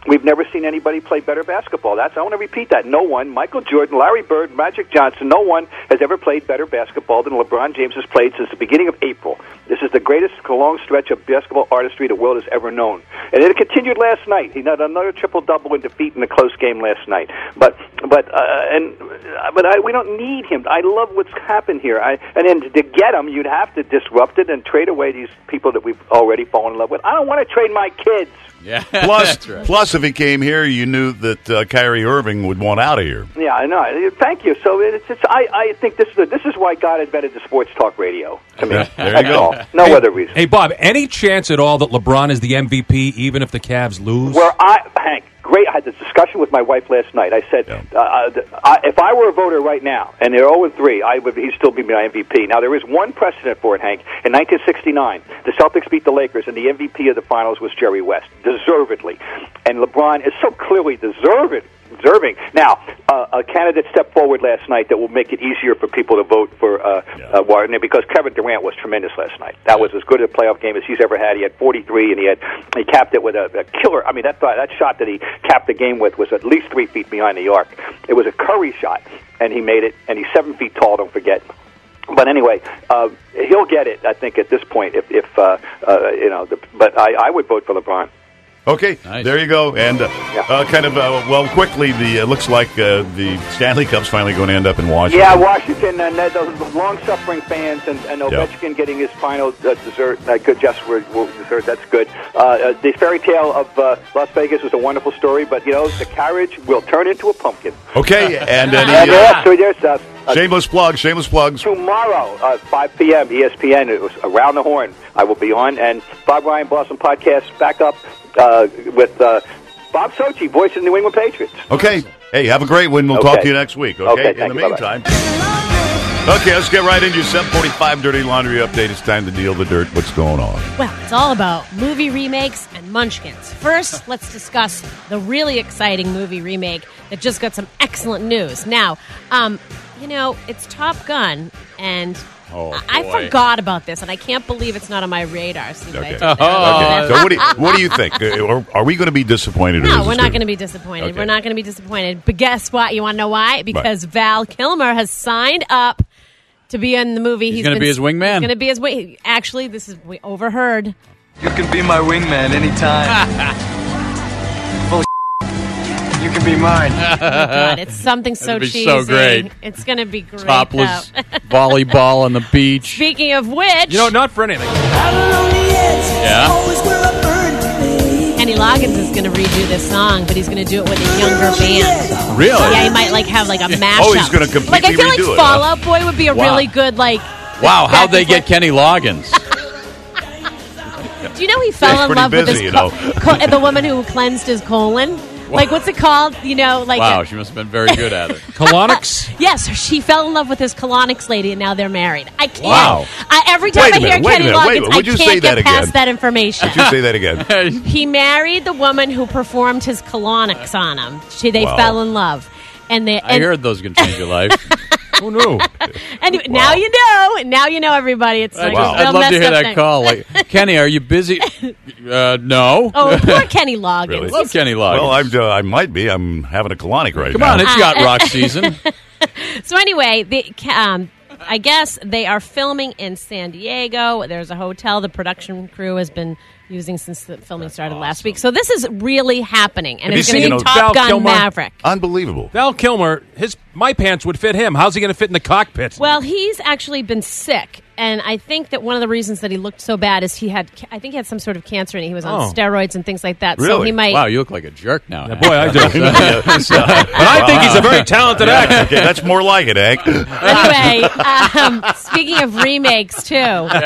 A: We've never seen anybody play better basketball. That's I want to repeat that. No one, Michael Jordan, Larry Bird, Magic Johnson, no one has ever played better basketball than LeBron James has played since the beginning of April. This is the greatest long stretch of basketball artistry the world has ever known. And it continued last night. He had another triple-double in defeat in a close game last night. But but uh, and but I, we don't need him. I love what's happened here. I, and then to get him, you'd have to disrupt it and trade away these people that we've already fallen in love with. I don't want to trade my kids.
T: Yeah,
K: plus,
T: that's right.
K: plus, if he came here, you knew that uh, Kyrie Irving would want out of here.
A: Yeah, I know. Thank you. So it's, it's I, I think this is the, this is why God invented the sports talk radio. To me,
K: there you
A: that's
K: go.
A: all. No
N: hey,
A: other reason.
N: Hey, Bob, any chance at all that LeBron is the M V P, even if the Cavs lose?
A: Where I, Hank, great. I had this discussion with my wife last night. I said,
K: Yeah.
A: uh, I, if I were a voter right now, and they're oh and three, I would he'd still be my M V P. Now there is one precedent for it, Hank. In nineteen sixty-nine, the Celtics beat the Lakers, and the M V P of the finals was Jerry West, deservedly. And LeBron is so clearly deserved. Deserving. Now, uh, a candidate stepped forward last night that will make it easier for people to vote for uh,
K: Yeah.
A: uh, Warden because Kevin Durant was tremendous last night. That was as good a playoff game as he's ever had. He had forty-three, and he had he capped it with a, a killer. I mean, that that shot that he capped the game with was at least three feet behind the arc. It was a Curry shot, and he made it. And he's seven feet tall. Don't forget. But anyway, uh, he'll get it. I think at this point, if, if uh, uh, you know. The, but I, I would vote for LeBron.
K: Okay,
T: Nice.
K: there you go. And uh, uh, kind of, uh, well, quickly, the it looks like uh, the Stanley Cup's finally going to end up in Washington.
A: Yeah, Washington and uh, those long-suffering fans, and, and Ovechkin
K: Yeah.
A: getting his final uh, dessert. Uh, good gesture, well, dessert. That's good. Uh, uh, the fairy tale of uh, Las Vegas was a wonderful story, but you know the carriage will turn into a pumpkin.
K: Okay, and then
A: And
K: uh,
A: yeah, so there's uh, uh,
K: shameless plug, shameless plugs.
A: tomorrow, uh, five p.m. E S P N. It was Around the Horn. I will be on, and Bob Ryan Boston podcast back up uh, with uh, Bob Sochi, voice of the New England Patriots.
K: Okay, hey, have a great one. We'll
A: Okay.
K: talk to you next week. Okay,
A: Okay,
K: in
A: thank
K: the
A: you. Bye-bye.
K: meantime. Okay, let's get right into your seven forty-five Dirty Laundry update. It's time to deal the dirt. What's going on?
L: Well, it's all about movie remakes and munchkins. First, let's discuss the really exciting movie remake that just got some excellent news. Now, um, you know, it's Top Gun, and
T: Oh,
L: I-, I
T: boy.
L: forgot about this, and I can't believe it's not on my radar. See what I
K: Okay.
L: did there?
K: Okay. So what do you, what do you think? Uh, Are, are we going to be disappointed? or
L: No,
K: is
L: we're
K: this
L: not
K: gonna-
L: going to be disappointed.
K: Okay.
L: We're not going to be disappointed. But guess what? You want to know why? Because Val Kilmer has signed up to be in the movie.
T: He's gonna
L: been-
T: be his wingman?
L: He's going to be his wing. Actually, this is we overheard.
B: You can be my wingman anytime. Bull- you can be mine.
L: Oh my God, it's something so
T: That'd be
L: cheesy.
T: so great.
L: It's going to be great.
T: Topless
L: though.
T: volleyball on the beach.
L: Speaking of which,
N: You know, not for anything.
T: Yeah.
L: Kenny Loggins is going to redo this song, but he's going to do it with a younger band.
T: Really?
L: Yeah, he might like have like a mashup.
K: Oh, he's gonna completely
L: Like I feel like
K: redo it,
L: Fall
K: huh?
L: Out Boy would be a
T: Wow.
L: really good like.
T: Wow,
L: back
T: how'd they
L: and
T: get
L: forth-
T: Kenny Loggins?
L: Do you know he fell
K: He's
L: in
K: pretty
L: love
K: busy,
L: with
K: you
L: his
K: know.
L: co- co- the woman who cleansed his colon? Like what's it called? You know, like
T: Wow,
L: a-
T: she must have been very good at it.
N: Colonics?
L: yes, she fell in love with his colonics lady, and now they're married. I can't.
T: Wow.
L: I, every time
K: Wait a
L: I hear
K: minute, wait a
L: Kenny
K: minute, wait a
L: Loggins,
K: minute.
L: I
K: Would you
L: can't
K: say
L: get
K: that
L: past
K: again?
L: that information.
K: Did you say that again?
L: He married the woman who performed his colonics on him. She, they
K: Wow.
L: fell in love, and they.
T: I
L: And,
T: heard those can change your life.
N: Oh, no.
L: anyway, now you know. Now you know, everybody. It's
T: I
L: like
T: just,
L: a
T: I'd
L: real
T: love to
L: messed
T: hear
L: up
T: that
L: thing.
T: call. Like, Kenny, are you busy? Uh, no.
L: Oh, poor Kenny Loggins.
K: Really?
T: Love Kenny Loggins.
K: Well, I'm, uh, I might be. I'm having a colonic right
T: Come
K: now.
T: on, it's yacht rock season.
L: So anyway, the, um, I guess they are filming in San Diego. There's a hotel the production crew has been using since the filming started last week. So this is really happening, and
N: Have
L: it's
N: you
L: going to
N: seen
L: be
N: Val
L: Top Gun
N: Kilmer?
L: Maverick.
K: Unbelievable.
N: Val Kilmer, his my pants would fit him. How's he going to fit in the cockpit?
L: Well, he's actually been sick, and I think that one of the reasons that he looked so bad is he had, I think he had some sort of cancer, and he was on
T: Oh.
L: steroids and things like that. So
T: Really?
L: he might.
T: Wow, you look like a jerk now.
N: Yeah, boy, I do.
K: Yeah.
N: But I think he's a very talented
K: Yeah,
N: actor.
K: okay, that's more like it, Hank.
L: Anyway, um, speaking of remakes too,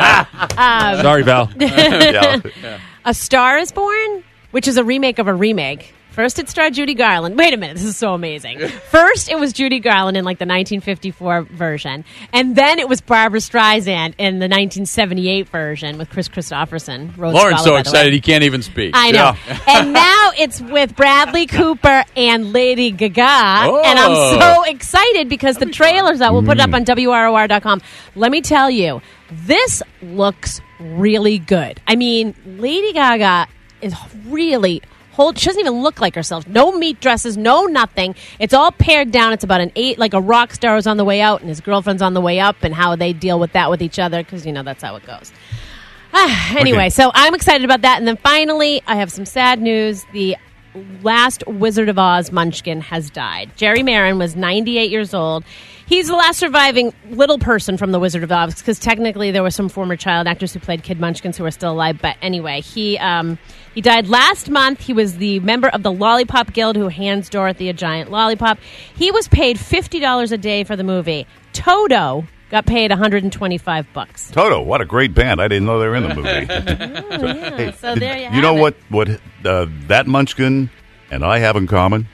L: um,
N: Sorry, Val.
K: Yeah.
L: A Star is Born, which is a remake of a remake. First, it starred Judy Garland. Wait a minute, this is so amazing. First, it was Judy Garland in like the nineteen fifty-four version, and then it was Barbara Streisand in the nineteen seventy-eight version with Chris Christopherson. Rhodes
T: Lauren's
L: Scholar,
T: so
L: by the way.
T: excited he can't even speak.
L: I know. And now it's with Bradley Cooper and Lady Gaga.
T: Oh.
L: And I'm so excited because the trailer's out. We'll put it up on W R O R dot com. Let me tell you, this looks really good. I mean, Lady Gaga is really hold. She doesn't even look like herself. No meat dresses, no nothing. It's all pared down. It's about an eight, like a rock star is on the way out and his girlfriend's on the way up, and how they deal with that with each other, because, you know, that's how it goes. Anyway,
C: Okay.
L: so I'm excited about that. And then finally, I have some sad news. The last Wizard of Oz Munchkin has died. Jerry Marin was ninety-eight years old. He's the last surviving little person from the Wizard of Oz, because technically there were some former child actors who played Kid Munchkins who are still alive. But anyway, he um, he died last month. He was the member of the Lollipop Guild who hands Dorothy a giant lollipop. He was paid fifty dollars a day for the movie. Toto got paid one hundred twenty-five bucks.
K: Toto, what a great band. I didn't know they were in the movie.
L: Oh, yeah.
K: Hey,
L: So
K: did-
L: there you have
K: you know
L: it.
K: what, what uh, that Munchkin and I have in common?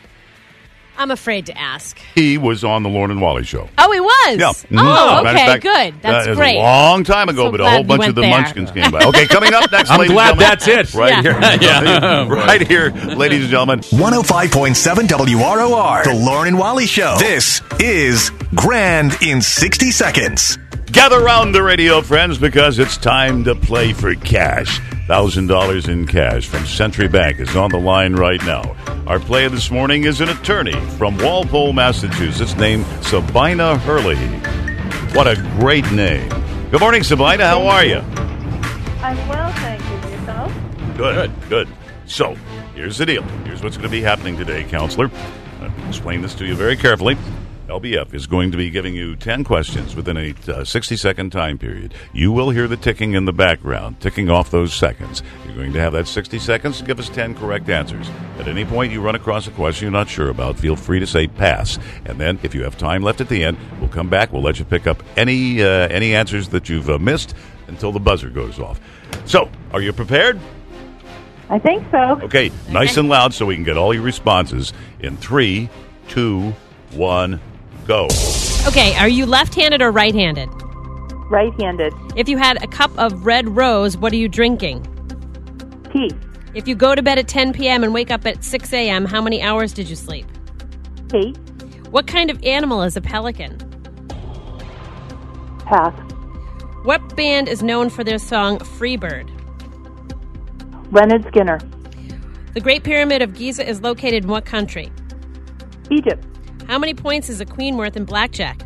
L: I'm afraid to ask.
K: He was on the Lauren and Wally show.
L: Oh, he was?
K: Yeah. Mhm.
L: Oh,
K: Matter of
L: okay,
K: fact,
L: good. That's
K: that is
L: great.
K: a long time ago,
L: So
K: but a
L: glad
K: whole
L: you
K: bunch
L: went
K: of the
L: there.
K: Munchkins came by. Okay, coming up next,
N: I'm
K: ladies
N: glad
K: and gentlemen.
N: that's it.
K: Right
N: Yeah.
K: here.
N: Yeah.
K: Right here, ladies and gentlemen.
J: one oh five point seven W R O R, The Lauren and Wally Show. This is Grand in sixty seconds.
K: Gather round the radio, friends, because it's time to play for cash. one thousand dollars in cash from Century Bank is on the line right now. Our player this morning is an attorney from Walpole, Massachusetts, named Sabina Hurley. What a great name. Good morning, Sabina. How are you?
C: I'm well, thank you. Yourself?
K: Good, good. So, here's the deal. Here's what's going to be happening today, counselor. I'll explain this to you very carefully. L B F is going to be giving you ten questions within a uh, sixty-second time period. You will hear the ticking in the background, ticking off those seconds. You're going to have that sixty seconds to give us ten correct answers. At any point you run across a question you're not sure about, feel free to say pass. And then, if you have time left at the end, we'll come back. We'll let you pick up any, uh, any answers that you've uh, missed until the buzzer goes off. So, are you prepared?
C: I think so.
K: Okay, nice and loud so we can get all your responses in three, two, one, go.
L: Okay, are you left-handed or right-handed?
C: Right-handed.
L: If you had a cup of red rose, what are you drinking?
C: Tea.
L: If you go to bed at ten p.m. and wake up at six a.m., how many hours did you sleep?
C: Eight.
L: What kind of animal is a pelican?
C: Pass.
L: What band is known for their song Freebird?
C: Leonard Skinner.
L: The Great Pyramid of Giza is located in what country?
C: Egypt.
L: How many points is a queen worth in blackjack?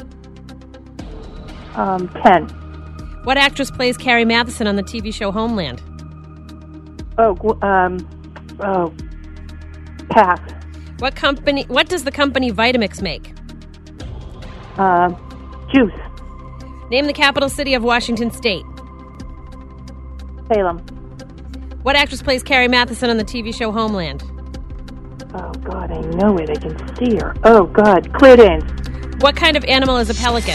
C: Um, ten.
L: What actress plays Carrie Matheson on the T V show Homeland?
C: Oh, gu- um, oh, pass.
L: What company? What does the company Vitamix make?
C: Uh, juice.
L: Name the capital city of Washington State.
C: Salem.
L: What actress plays Carrie Matheson on the T V show Homeland?
C: Oh, God, I know it. I can see her. Oh, God. Claire Danes.
L: What kind of animal is a pelican?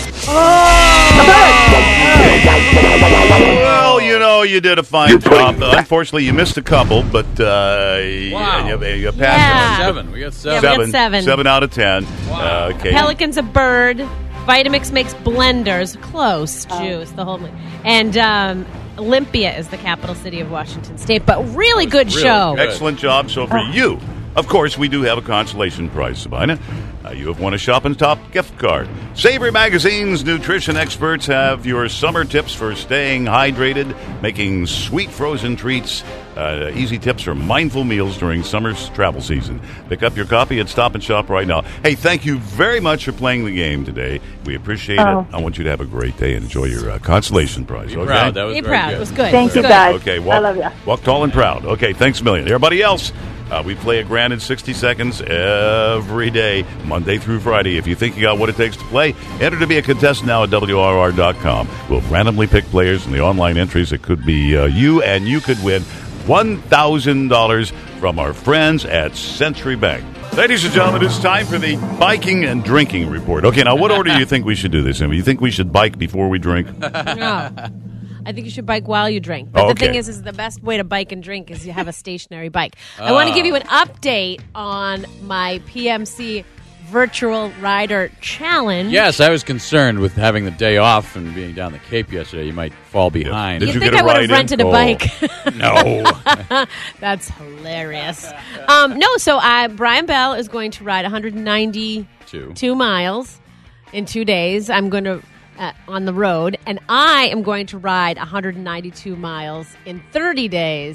K: Well, you know, you did a fine job. Unfortunately, you missed a couple, but uh,
T: Wow.
K: you, you passed
L: Yeah.
K: on.
T: Seven. We got
L: Yeah,
T: seven.
L: we got seven.
K: Seven out of ten. Uh, okay.
L: Pelican's a bird. Vitamix makes blenders. Close. Juice. The whole thing. And um, Olympia is the capital city of Washington State. But really good
K: Really
L: show.
K: Excellent job. So for you, of course, we do have a consolation prize, Sabina. Uh, you have won a Shop and Top gift card. Savory Magazine's nutrition experts have your summer tips for staying hydrated, making sweet frozen treats, uh, easy tips for mindful meals during summer's travel season. Pick up your copy at Stop and Shop right now. Hey, thank you very much for playing the game today. We appreciate
C: Oh.
K: it. I want you to have a great day and enjoy your uh, consolation prize.
T: Be
K: okay?
T: proud. That was
L: Be
T: very
L: proud.
T: good.
L: It was good.
C: Thank
L: It
C: you,
L: was good.
C: guys.
K: Okay, walk,
C: I love ya.
K: walk tall and proud. Okay, thanks a million. Everybody else, uh, we play a grand in sixty seconds every day, Monday through Friday. If you think you got what it takes to play, enter to be a contestant now at W R R dot com. We'll randomly pick players in the online entries. It could be uh, you, and you could win one thousand dollars from our friends at Century Bank. Ladies and gentlemen, it's time for the biking and drinking report. Okay, now what order do you think we should do this in? You think we should bike before we drink?
L: No. I think you should bike while you drink. But
K: Oh,
L: the thing
K: okay.
L: is, is the best way to bike and drink is you have a stationary bike. I want to
T: Ah.
L: give you an update on my P M C Virtual Rider Challenge.
T: Yes, I was concerned with having the day off and being down the Cape yesterday. You might fall behind.
K: Did
L: You
K: you
L: think
K: get a
L: I would
K: ride
L: have
K: in?
L: rented a
K: Oh.
L: bike?
K: No.
L: That's hilarious. Um, no, so I, Brian Bell is going to ride one hundred ninety-two
T: Two.
L: miles in two days. I'm going to uh, on the road, and I am going to ride one hundred ninety-two miles in thirty days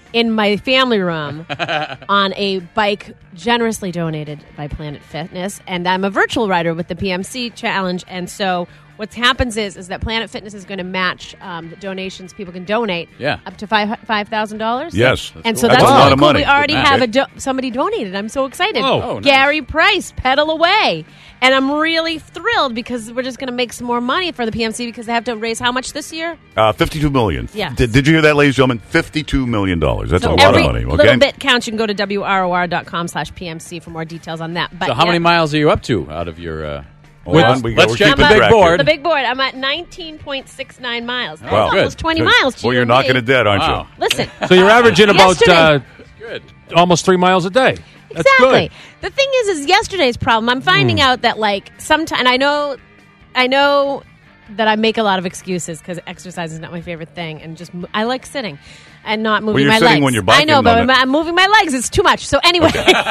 L: in my family room on a bike generously donated by Planet Fitness, and I'm a virtual rider with the P M C challenge, and so what happens is is that Planet Fitness is going to match um, the donations people can donate
T: yeah.
L: up to five five thousand dollars.
K: Yes,
L: and
K: that's
L: so
K: cool.
L: that's,
K: that's a
L: really
K: lot of
L: cool.
K: money.
L: We already
K: Okay.
L: have a do- somebody donated. I'm so excited.
K: Oh, oh, nice.
L: Gary Price, pedal away, and I'm really thrilled because we're just going to make some more money for the P M C because they have to raise how much this year?
K: Uh, fifty-two million dollars.
L: Yes.
K: Did, did you hear that, ladies and gentlemen? fifty-two million dollars. That's
L: So
K: a lot
L: every
K: of money. Okay.
L: little bit counts. You can go to W R O R dot com slash P M C for more details on that. But
T: So how
L: yeah.
T: many miles are you up to out of your... Uh,
K: Hold on, we-
T: let's
K: we're
T: check
K: keeping
T: the big
K: track
T: board.
L: The big board. I'm at nineteen point six nine miles. That's
K: Wow.
L: almost twenty
K: Good.
L: miles. To
K: Well,
L: you
K: you're
L: and
K: knocking
L: me.
K: it dead, aren't
T: Wow.
K: you?
L: Listen.
N: So you're averaging about uh,
L: Yesterday-
N: almost three miles a day. That's
L: Exactly.
N: good.
L: The thing is, is yesterday's problem. I'm finding
N: Mm.
L: out that like sometimes, and I know, I know that I make a lot of excuses because exercise is not my favorite thing, and just mo- I like sitting and not moving
K: you're
L: my
K: sitting
L: legs.
K: when you're
L: I know,
K: biking
L: but
K: on
L: I'm,
K: it.
L: I'm moving my legs. It's too much. So anyway,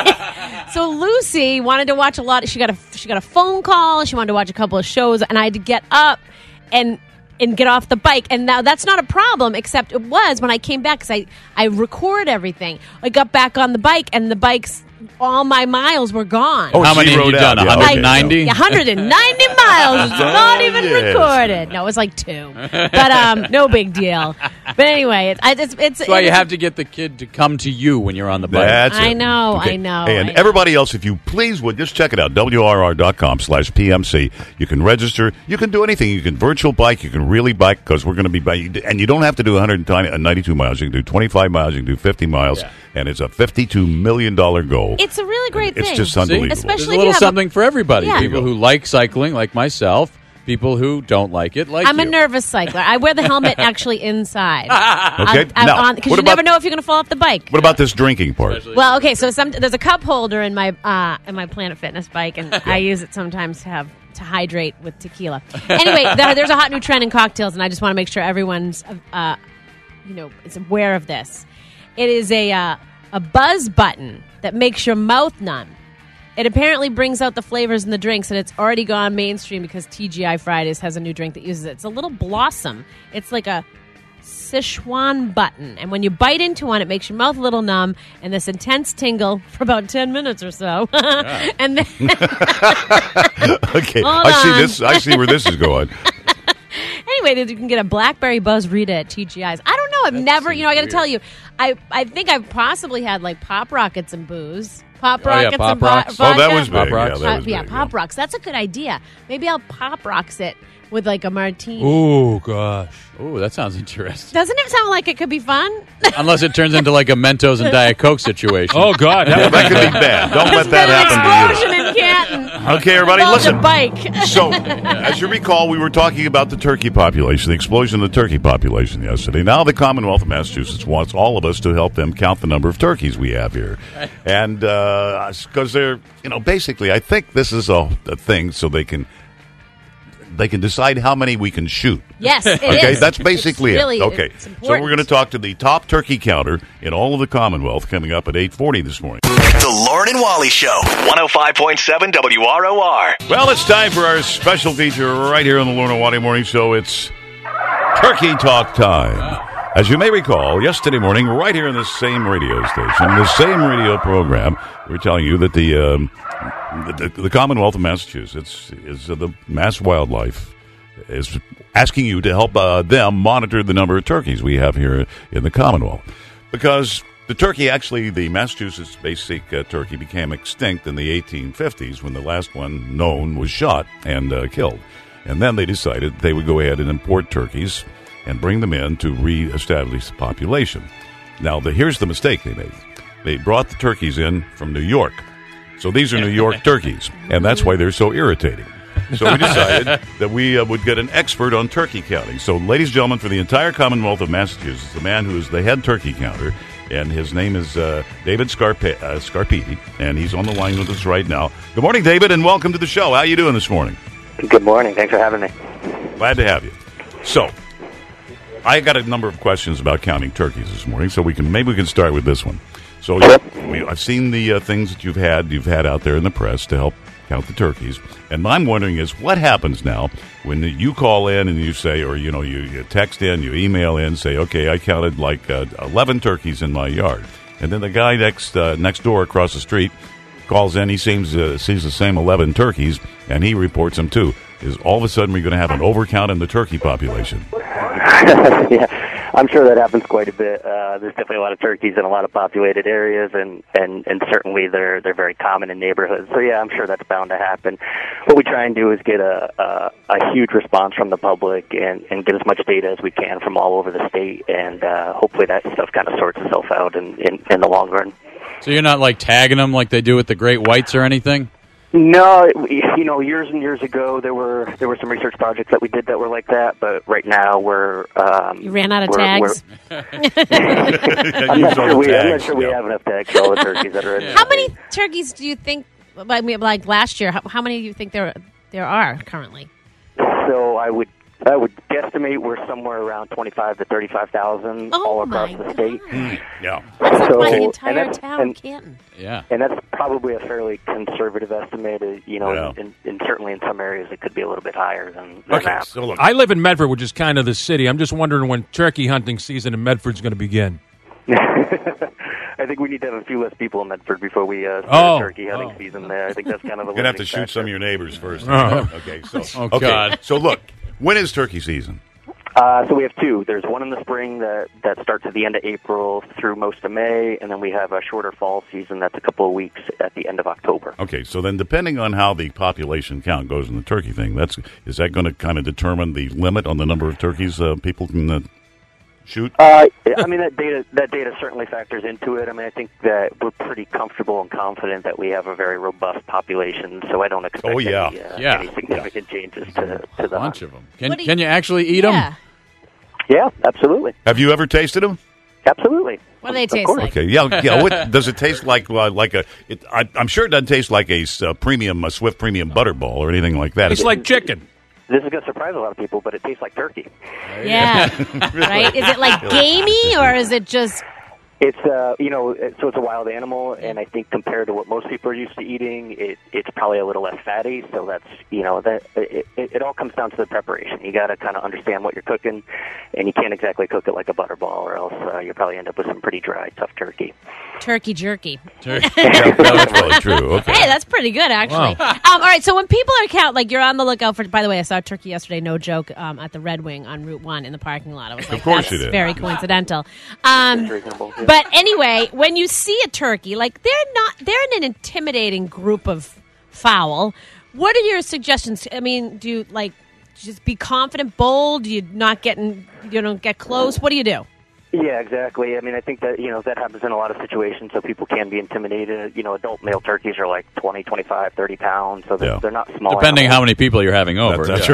L: so Lucy wanted to watch a lot. She got a she got a phone call. She wanted to watch a couple of shows, and I had to get up and. And get off the bike, and now that's not a problem. Except it was when I came back because I I record everything. I got back on the bike, and the bikes, all my miles were gone.
T: Oh, how many have you done?
K: out. Yeah,
T: one hundred ninety?
L: Like, one hundred ninety miles. It's not even
K: Yes.
L: recorded. No, it was like two, but um, no big deal. But anyway, it's it's it's.
T: That's why you
L: it's-
T: have to get the kid to come to you when you're on the bike.
K: That's
L: I
K: it.
L: know,
K: Okay.
L: I know.
K: Hey, and
L: I know.
K: everybody else, if you please would, just check it out, W R R dot com slash P M C. You can register. You can do anything. You can virtual bike. You can really bike because we're going to be biking. And you don't have to do one hundred ninety-two miles. You can do twenty-five miles. You can do fifty miles. And it's a fifty-two million dollars goal.
L: It's a really great
K: It's
L: thing.
K: just unbelievable.
T: There's
L: Especially
T: a
L: if you
T: little
L: have a-
T: something for everybody.
L: Yeah.
T: People who like cycling, like myself. People who don't like it, like
L: I'm
T: you.
L: a nervous cycler. I wear the helmet actually inside.
K: Okay, now,
L: because
K: what
L: you never
K: about-
L: know if you're going to fall off the bike.
K: What about this drinking part?
L: Well, okay, so some, there's a cup holder in my uh, in my Planet Fitness bike, and I use it sometimes to have to hydrate with tequila. Anyway, there, there's a hot new trend in cocktails, and I just want to make sure everyone's uh, you know is aware of this. It is a uh, a buzz button that makes your mouth numb. It apparently brings out the flavors in the drinks, and it's already gone mainstream because T G I Fridays has a new drink that uses it. It's a little blossom. It's like a Sichuan button, and when you bite into one, it makes your mouth a little numb, and this intense tingle for about ten minutes or so. And then
K: Okay,
L: Hold
K: I see
L: on.
K: this. I see where this is going.
L: anyway, you can get a Blackberry Buzz Rita at T G I's. I don't know. I've never, you know, I got to tell you, I I think I've possibly had like Pop Rockets and booze. Pop
T: Oh, yeah,
L: Rockets
T: Pop
L: and bo-
T: Rocks.
K: Oh, that
L: vodka.
K: was big.
T: Pop
K: Yeah,
T: Rocks.
K: that
L: Uh,
K: was
L: yeah,
K: big,
L: Pop Rocks. That's a good idea. Maybe I'll Pop Rocks it with like a martini.
N: Oh, gosh.
T: Oh, that sounds interesting.
L: Doesn't it sound like it could be fun?
T: Unless it turns into like a Mentos and Diet Coke situation.
N: Oh, God.
K: Yeah, that could be bad. Don't let
L: There's
K: that
L: been an
K: happen to you.
L: explosion in Canton.
K: Okay, everybody,
L: Involved
K: listen.
L: a bike.
K: So, as you recall, we were talking about the turkey population, the explosion of the turkey population yesterday. Now, the Commonwealth of Massachusetts wants all of us to help them count the number of turkeys we have here. And because they're, you know, basically, I think this is a, a thing so they can they can decide how many we can shoot.
L: Yes, it
K: okay,
L: is.
K: that's basically
L: It's really-
K: it. Okay,
L: it's
K: so
L: important.
K: we're going to talk to the top turkey counter in all of the Commonwealth coming up at eight forty this morning.
J: The Lauren and Wally Show, one oh five point seven W R O R.
K: Well, it's time for our special feature right here on the Lauren and Wally Morning Show. It's Turkey Talk time. As you may recall, yesterday morning, right here in this same radio station, the same radio program, we were telling you that the um, the, the Commonwealth of Massachusetts is uh, the Mass Wildlife is asking you to help uh, them monitor the number of turkeys we have here in the Commonwealth, because the turkey, actually, the Massachusetts basic uh, turkey became extinct in the eighteen fifties when the last one known was shot and uh, killed. And then they decided they would go ahead and import turkeys and bring them in to reestablish the population. Now, the, here's the mistake they made. They brought the turkeys in from New York. So these are New York turkeys, and that's why they're so irritating. So we decided that we uh, would get an expert on turkey counting. So, ladies and gentlemen, for the entire Commonwealth of Massachusetts, the man who is the head turkey counter, and his name is uh, David Scarpe- uh, Scarpiti, and he's on the line with us right now. Good morning, David, and welcome to the show. How you doing this morning?
E: Good morning. Thanks for having me.
K: Glad to have you. So, I got a number of questions about counting turkeys this morning, so we can maybe we can start with this one. So, we, I've seen the uh, things that you've had you've had out there in the press to help count the turkeys. And I'm wondering is what happens now when you call in and you say, or you know, you, you text in, you email in, say, okay, I counted like uh, eleven turkeys in my yard, and then the guy next uh, next door across the street calls in, he seems uh, sees the same eleven turkeys, and he reports them too. Is all of a sudden we're going to have an overcount in the turkey population?
E: Yeah, I'm sure that happens quite a bit. Uh, there's definitely a lot of turkeys in a lot of populated areas, and, and, and certainly they're they're very common in neighborhoods. So yeah, I'm sure that's bound to happen. What we try and do is get a a, a huge response from the public and, and get as much data as we can from all over the state, and uh, hopefully that stuff kind of sorts itself out in, in, in the long run.
T: So you're not like tagging them like they do with the great whites or anything?
E: No, you know, years and years ago there were there were some research projects that we did that were like that, but right now we're um,
L: you ran out of
E: we're,
L: tags.
E: We're, I'm not sure, we, I'm not sure we have enough tags for all the turkeys that are in.
L: How many turkeys do you think? I mean, like last year, how, how many do you think there there are currently?
E: So I would I would guesstimate we're somewhere around twenty-five to thirty-five thousand
L: oh
E: all across
L: my
E: the state.
K: Mm, yeah,
L: that's
E: so,
L: like my entire
E: and
L: town,
E: and,
L: Canton.
T: Yeah,
E: and that's probably a fairly conservative estimate. uh, You know,
K: Yeah.
E: and, and certainly in some areas it could be a little bit higher than, than
K: Okay,
E: that.
K: so look,
N: I live in Medford, which is kind of the city. I'm just wondering when turkey hunting season in Medford's going to begin.
E: I think we need to have a few less people in Medford before we uh, start
N: Oh.
E: a turkey hunting
N: Oh.
E: season there. I think that's kind of the
K: you're going to have to
E: limiting
K: shoot
E: factor.
K: some of your neighbors first.
N: Oh.
K: Okay, so
T: Oh,
K: okay,
T: God.
K: so look, when is turkey season?
E: Uh, so we have two. There's one in the spring that, that starts at the end of April through most of May, and then we have a shorter fall season that's a couple of weeks at the end of October.
K: Okay, so then depending on how the population count goes in the turkey thing, that's is that going to kind of determine the limit on the number of turkeys uh, people can uh, shoot?
E: Uh, I mean, that data that data certainly factors into it. I mean, I think that we're pretty comfortable and confident that we have a very robust population, so I don't expect
K: Oh, yeah.
E: any, uh,
T: Yeah.
E: any significant changes to, to the
T: bunch of them. Can
L: What do you-
T: can you actually eat them?
L: Yeah.
E: Yeah, absolutely.
K: Have you ever tasted them?
E: Absolutely.
L: What do they
E: Of
L: taste
E: course.
L: like?
K: Okay, yeah, yeah. What, does it taste like uh, like a? It, I, I'm sure it doesn't taste like a uh, premium, a Swift premium butterball or anything like that.
N: It's like chicken.
E: This is going to surprise a lot of people, but it tastes like turkey.
L: Yeah, right. Is it like gamey or is it just?
E: It's uh, you know, it- so it's a wild animal, and I think compared to what most people are used to eating, it, it's probably a little less fatty. So that's you know that it, it, it all comes down to the preparation. You got to kind of understand what you're cooking, and you can't exactly cook it like a butterball, or else uh, you'll probably end up with some pretty dry, tough turkey.
L: Turkey jerky.
T: Turkey.
K: That's really true. Okay.
L: Hey, that's pretty good, actually. Um, all right, so when people are count, like you're on the lookout for. By the way, I saw a turkey yesterday, no joke, um, at the Red Wing on Route One in the parking lot. I was like,
K: Of course
L: that's
K: you did.
L: very coincidental. Um,
E: Reasonable. Yeah.
L: but anyway, when you see a turkey, like they're not, they're an intimidating group of fowl. What are your suggestions? I mean, do you like just be confident, bold? Do you not get in, you don't get close? What do you do?
E: Yeah, exactly. I mean, I think that, you know, that happens in a lot of situations, so people can be intimidated. You know, adult male turkeys are like twenty, twenty-five, thirty pounds, so they're,
K: Yeah.
E: they're not small
T: Depending
E: animals.
T: how many people you're having over.
K: That's, that's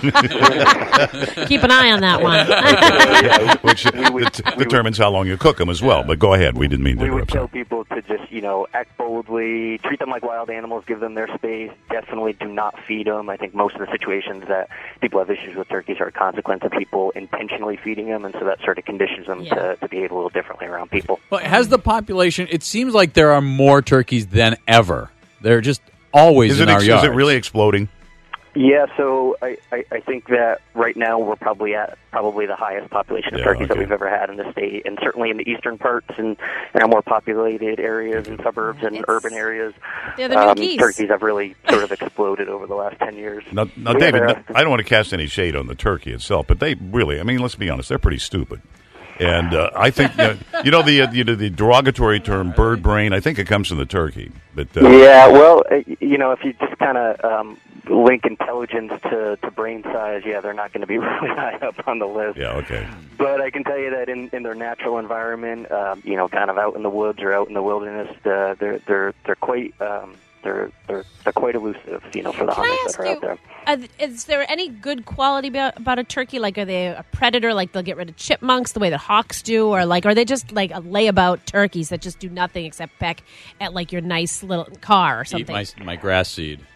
T: yeah.
K: right.
L: Keep an eye on that one.
K: Which det- determines how long you cook them as well. But go ahead. We didn't mean to
E: We would
K: interrupt.
E: tell people to just, you know, act boldly, treat them like wild animals, give them their space. Definitely do not feed them. I think most of the situations that people have issues with turkeys are a consequence of people intentionally feeding them, and so that sort of conditions them
L: Yeah.
E: to, to behave a little differently around people.
T: Well, has the population? It seems like there are more turkeys than ever. They're just always
K: Is
T: in
K: it,
T: our
K: ex-
T: yards.
K: is it really exploding?
E: Yeah, so I, I, I think that right now we're probably at probably the highest population of
K: Yeah,
E: turkeys that
K: okay.
E: we've ever had in the state, and certainly in the eastern parts and, and our more populated areas and suburbs and
L: It's-
E: urban areas.
L: They're the new
E: um,
L: geese.
E: turkeys have really sort of exploded over the last ten years.
K: Now, now
E: Yeah,
K: David,
E: they're-
K: I don't want to cast any shade on the turkey itself, but they really, I mean, let's be honest, they're pretty stupid. And uh, I think, uh, you know, the uh, you know, the derogatory term bird brain, I think it comes from the turkey. But uh,
E: Yeah, well, uh, you know, if you just kind of um, link intelligence to, to brain size, yeah, they're not going to be really high up on the list.
K: yeah, okay.
E: But I can tell you that in, in their natural environment, um, you know, kind of out in the woods or out in the wilderness, uh, they're they're they're quite um, they're they're they're quite elusive, you know, for the
L: Can I
E: hunters
L: ask
E: that are
L: you,
E: out there.
L: are th- is there any good quality about, about a turkey? Like, are they a predator? Like, they'll get rid of chipmunks the way that hawks do? Or, like, are they just, like, a layabout turkeys that just do nothing except peck at, like, your nice little car or
T: Eat
L: something?
T: my, my grass seed.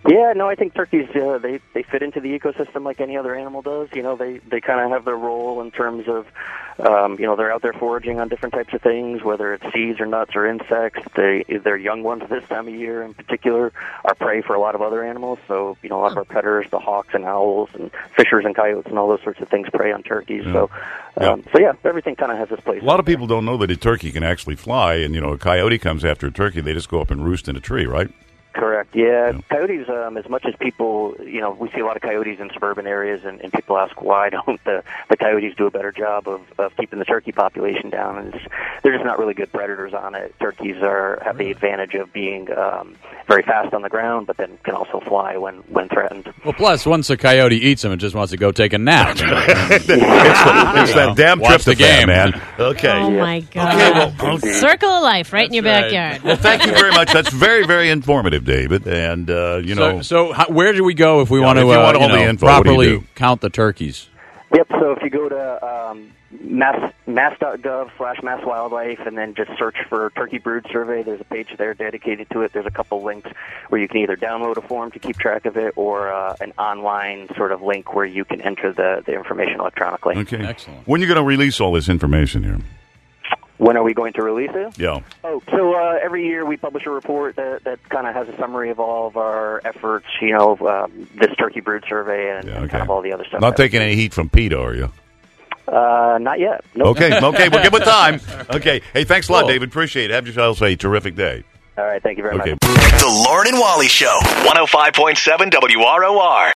E: Yeah, no, I think turkeys, uh, they, they fit into the ecosystem like any other animal does. You know, they, they kind of have their role in terms of, um, you know, they're out there foraging on different types of things, whether it's seeds or nuts or insects. They, their young ones this time of year in particular are prey for a lot of other animals. So, you know, a lot of our predators, the hawks and owls and fishers and coyotes and all those sorts of things prey on turkeys.
K: Yeah.
E: So, um,
K: Yeah.
E: so yeah, everything kind of has its place.
K: A lot of people don't know that a turkey can actually fly, and, you know, a coyote comes after a turkey, they just go up and roost in a tree, right?
E: Correct. Yeah, coyotes. Um, as much as people, you know, we see a lot of coyotes in suburban areas, and, and people ask why don't the, the coyotes do a better job of, of keeping the turkey population down? And it's, they're just not really good predators on it. Turkeys are have the advantage of being um, very fast on the ground, but then can also fly when, when threatened.
T: Well, plus once a coyote eats them, it just wants to go take a nap.
K: it's, the, it's that damn
T: Watch the
K: tryptophan,
T: game,
K: man. Okay.
L: Oh, my God.
K: Okay, well,
L: Circle of life right in your
T: right.
L: backyard.
K: well, thank you very much. That's very, very informative, David. And, uh, you know.
T: So, so how, where do we go if we
K: Yeah,
T: want
K: if
T: to
K: you
T: uh,
K: want all
T: you
K: the
T: know,
K: info, what do you
T: properly
K: do?
T: count the turkeys?
E: Yep. So if you go to um, mass mass.gov slash mass wildlife and then just search for turkey brood survey, there's a page there dedicated to it. There's a couple links where you can either download a form to keep track of it or uh, an online sort of link where you can enter the, the information electronically.
K: Okay. Excellent. When are you going to release all this information here?
E: When are we going to release it?
K: Yeah.
E: Oh, so uh, every year we publish a report that, that kind of has a summary of all of our efforts, you know, um, this turkey brood survey and, and kind of all the other stuff.
K: Not taking any heat from PETA, are you?
E: Uh, not yet. Nope.
K: Okay, okay, we'll give it time. Okay. Hey, thanks a lot,
E: Cool.
K: David. Appreciate it. Have yourselves a terrific day.
E: All right, thank you very
K: Okay.
E: much.
J: The Lauren and Wally Show, one oh five point seven W R O R.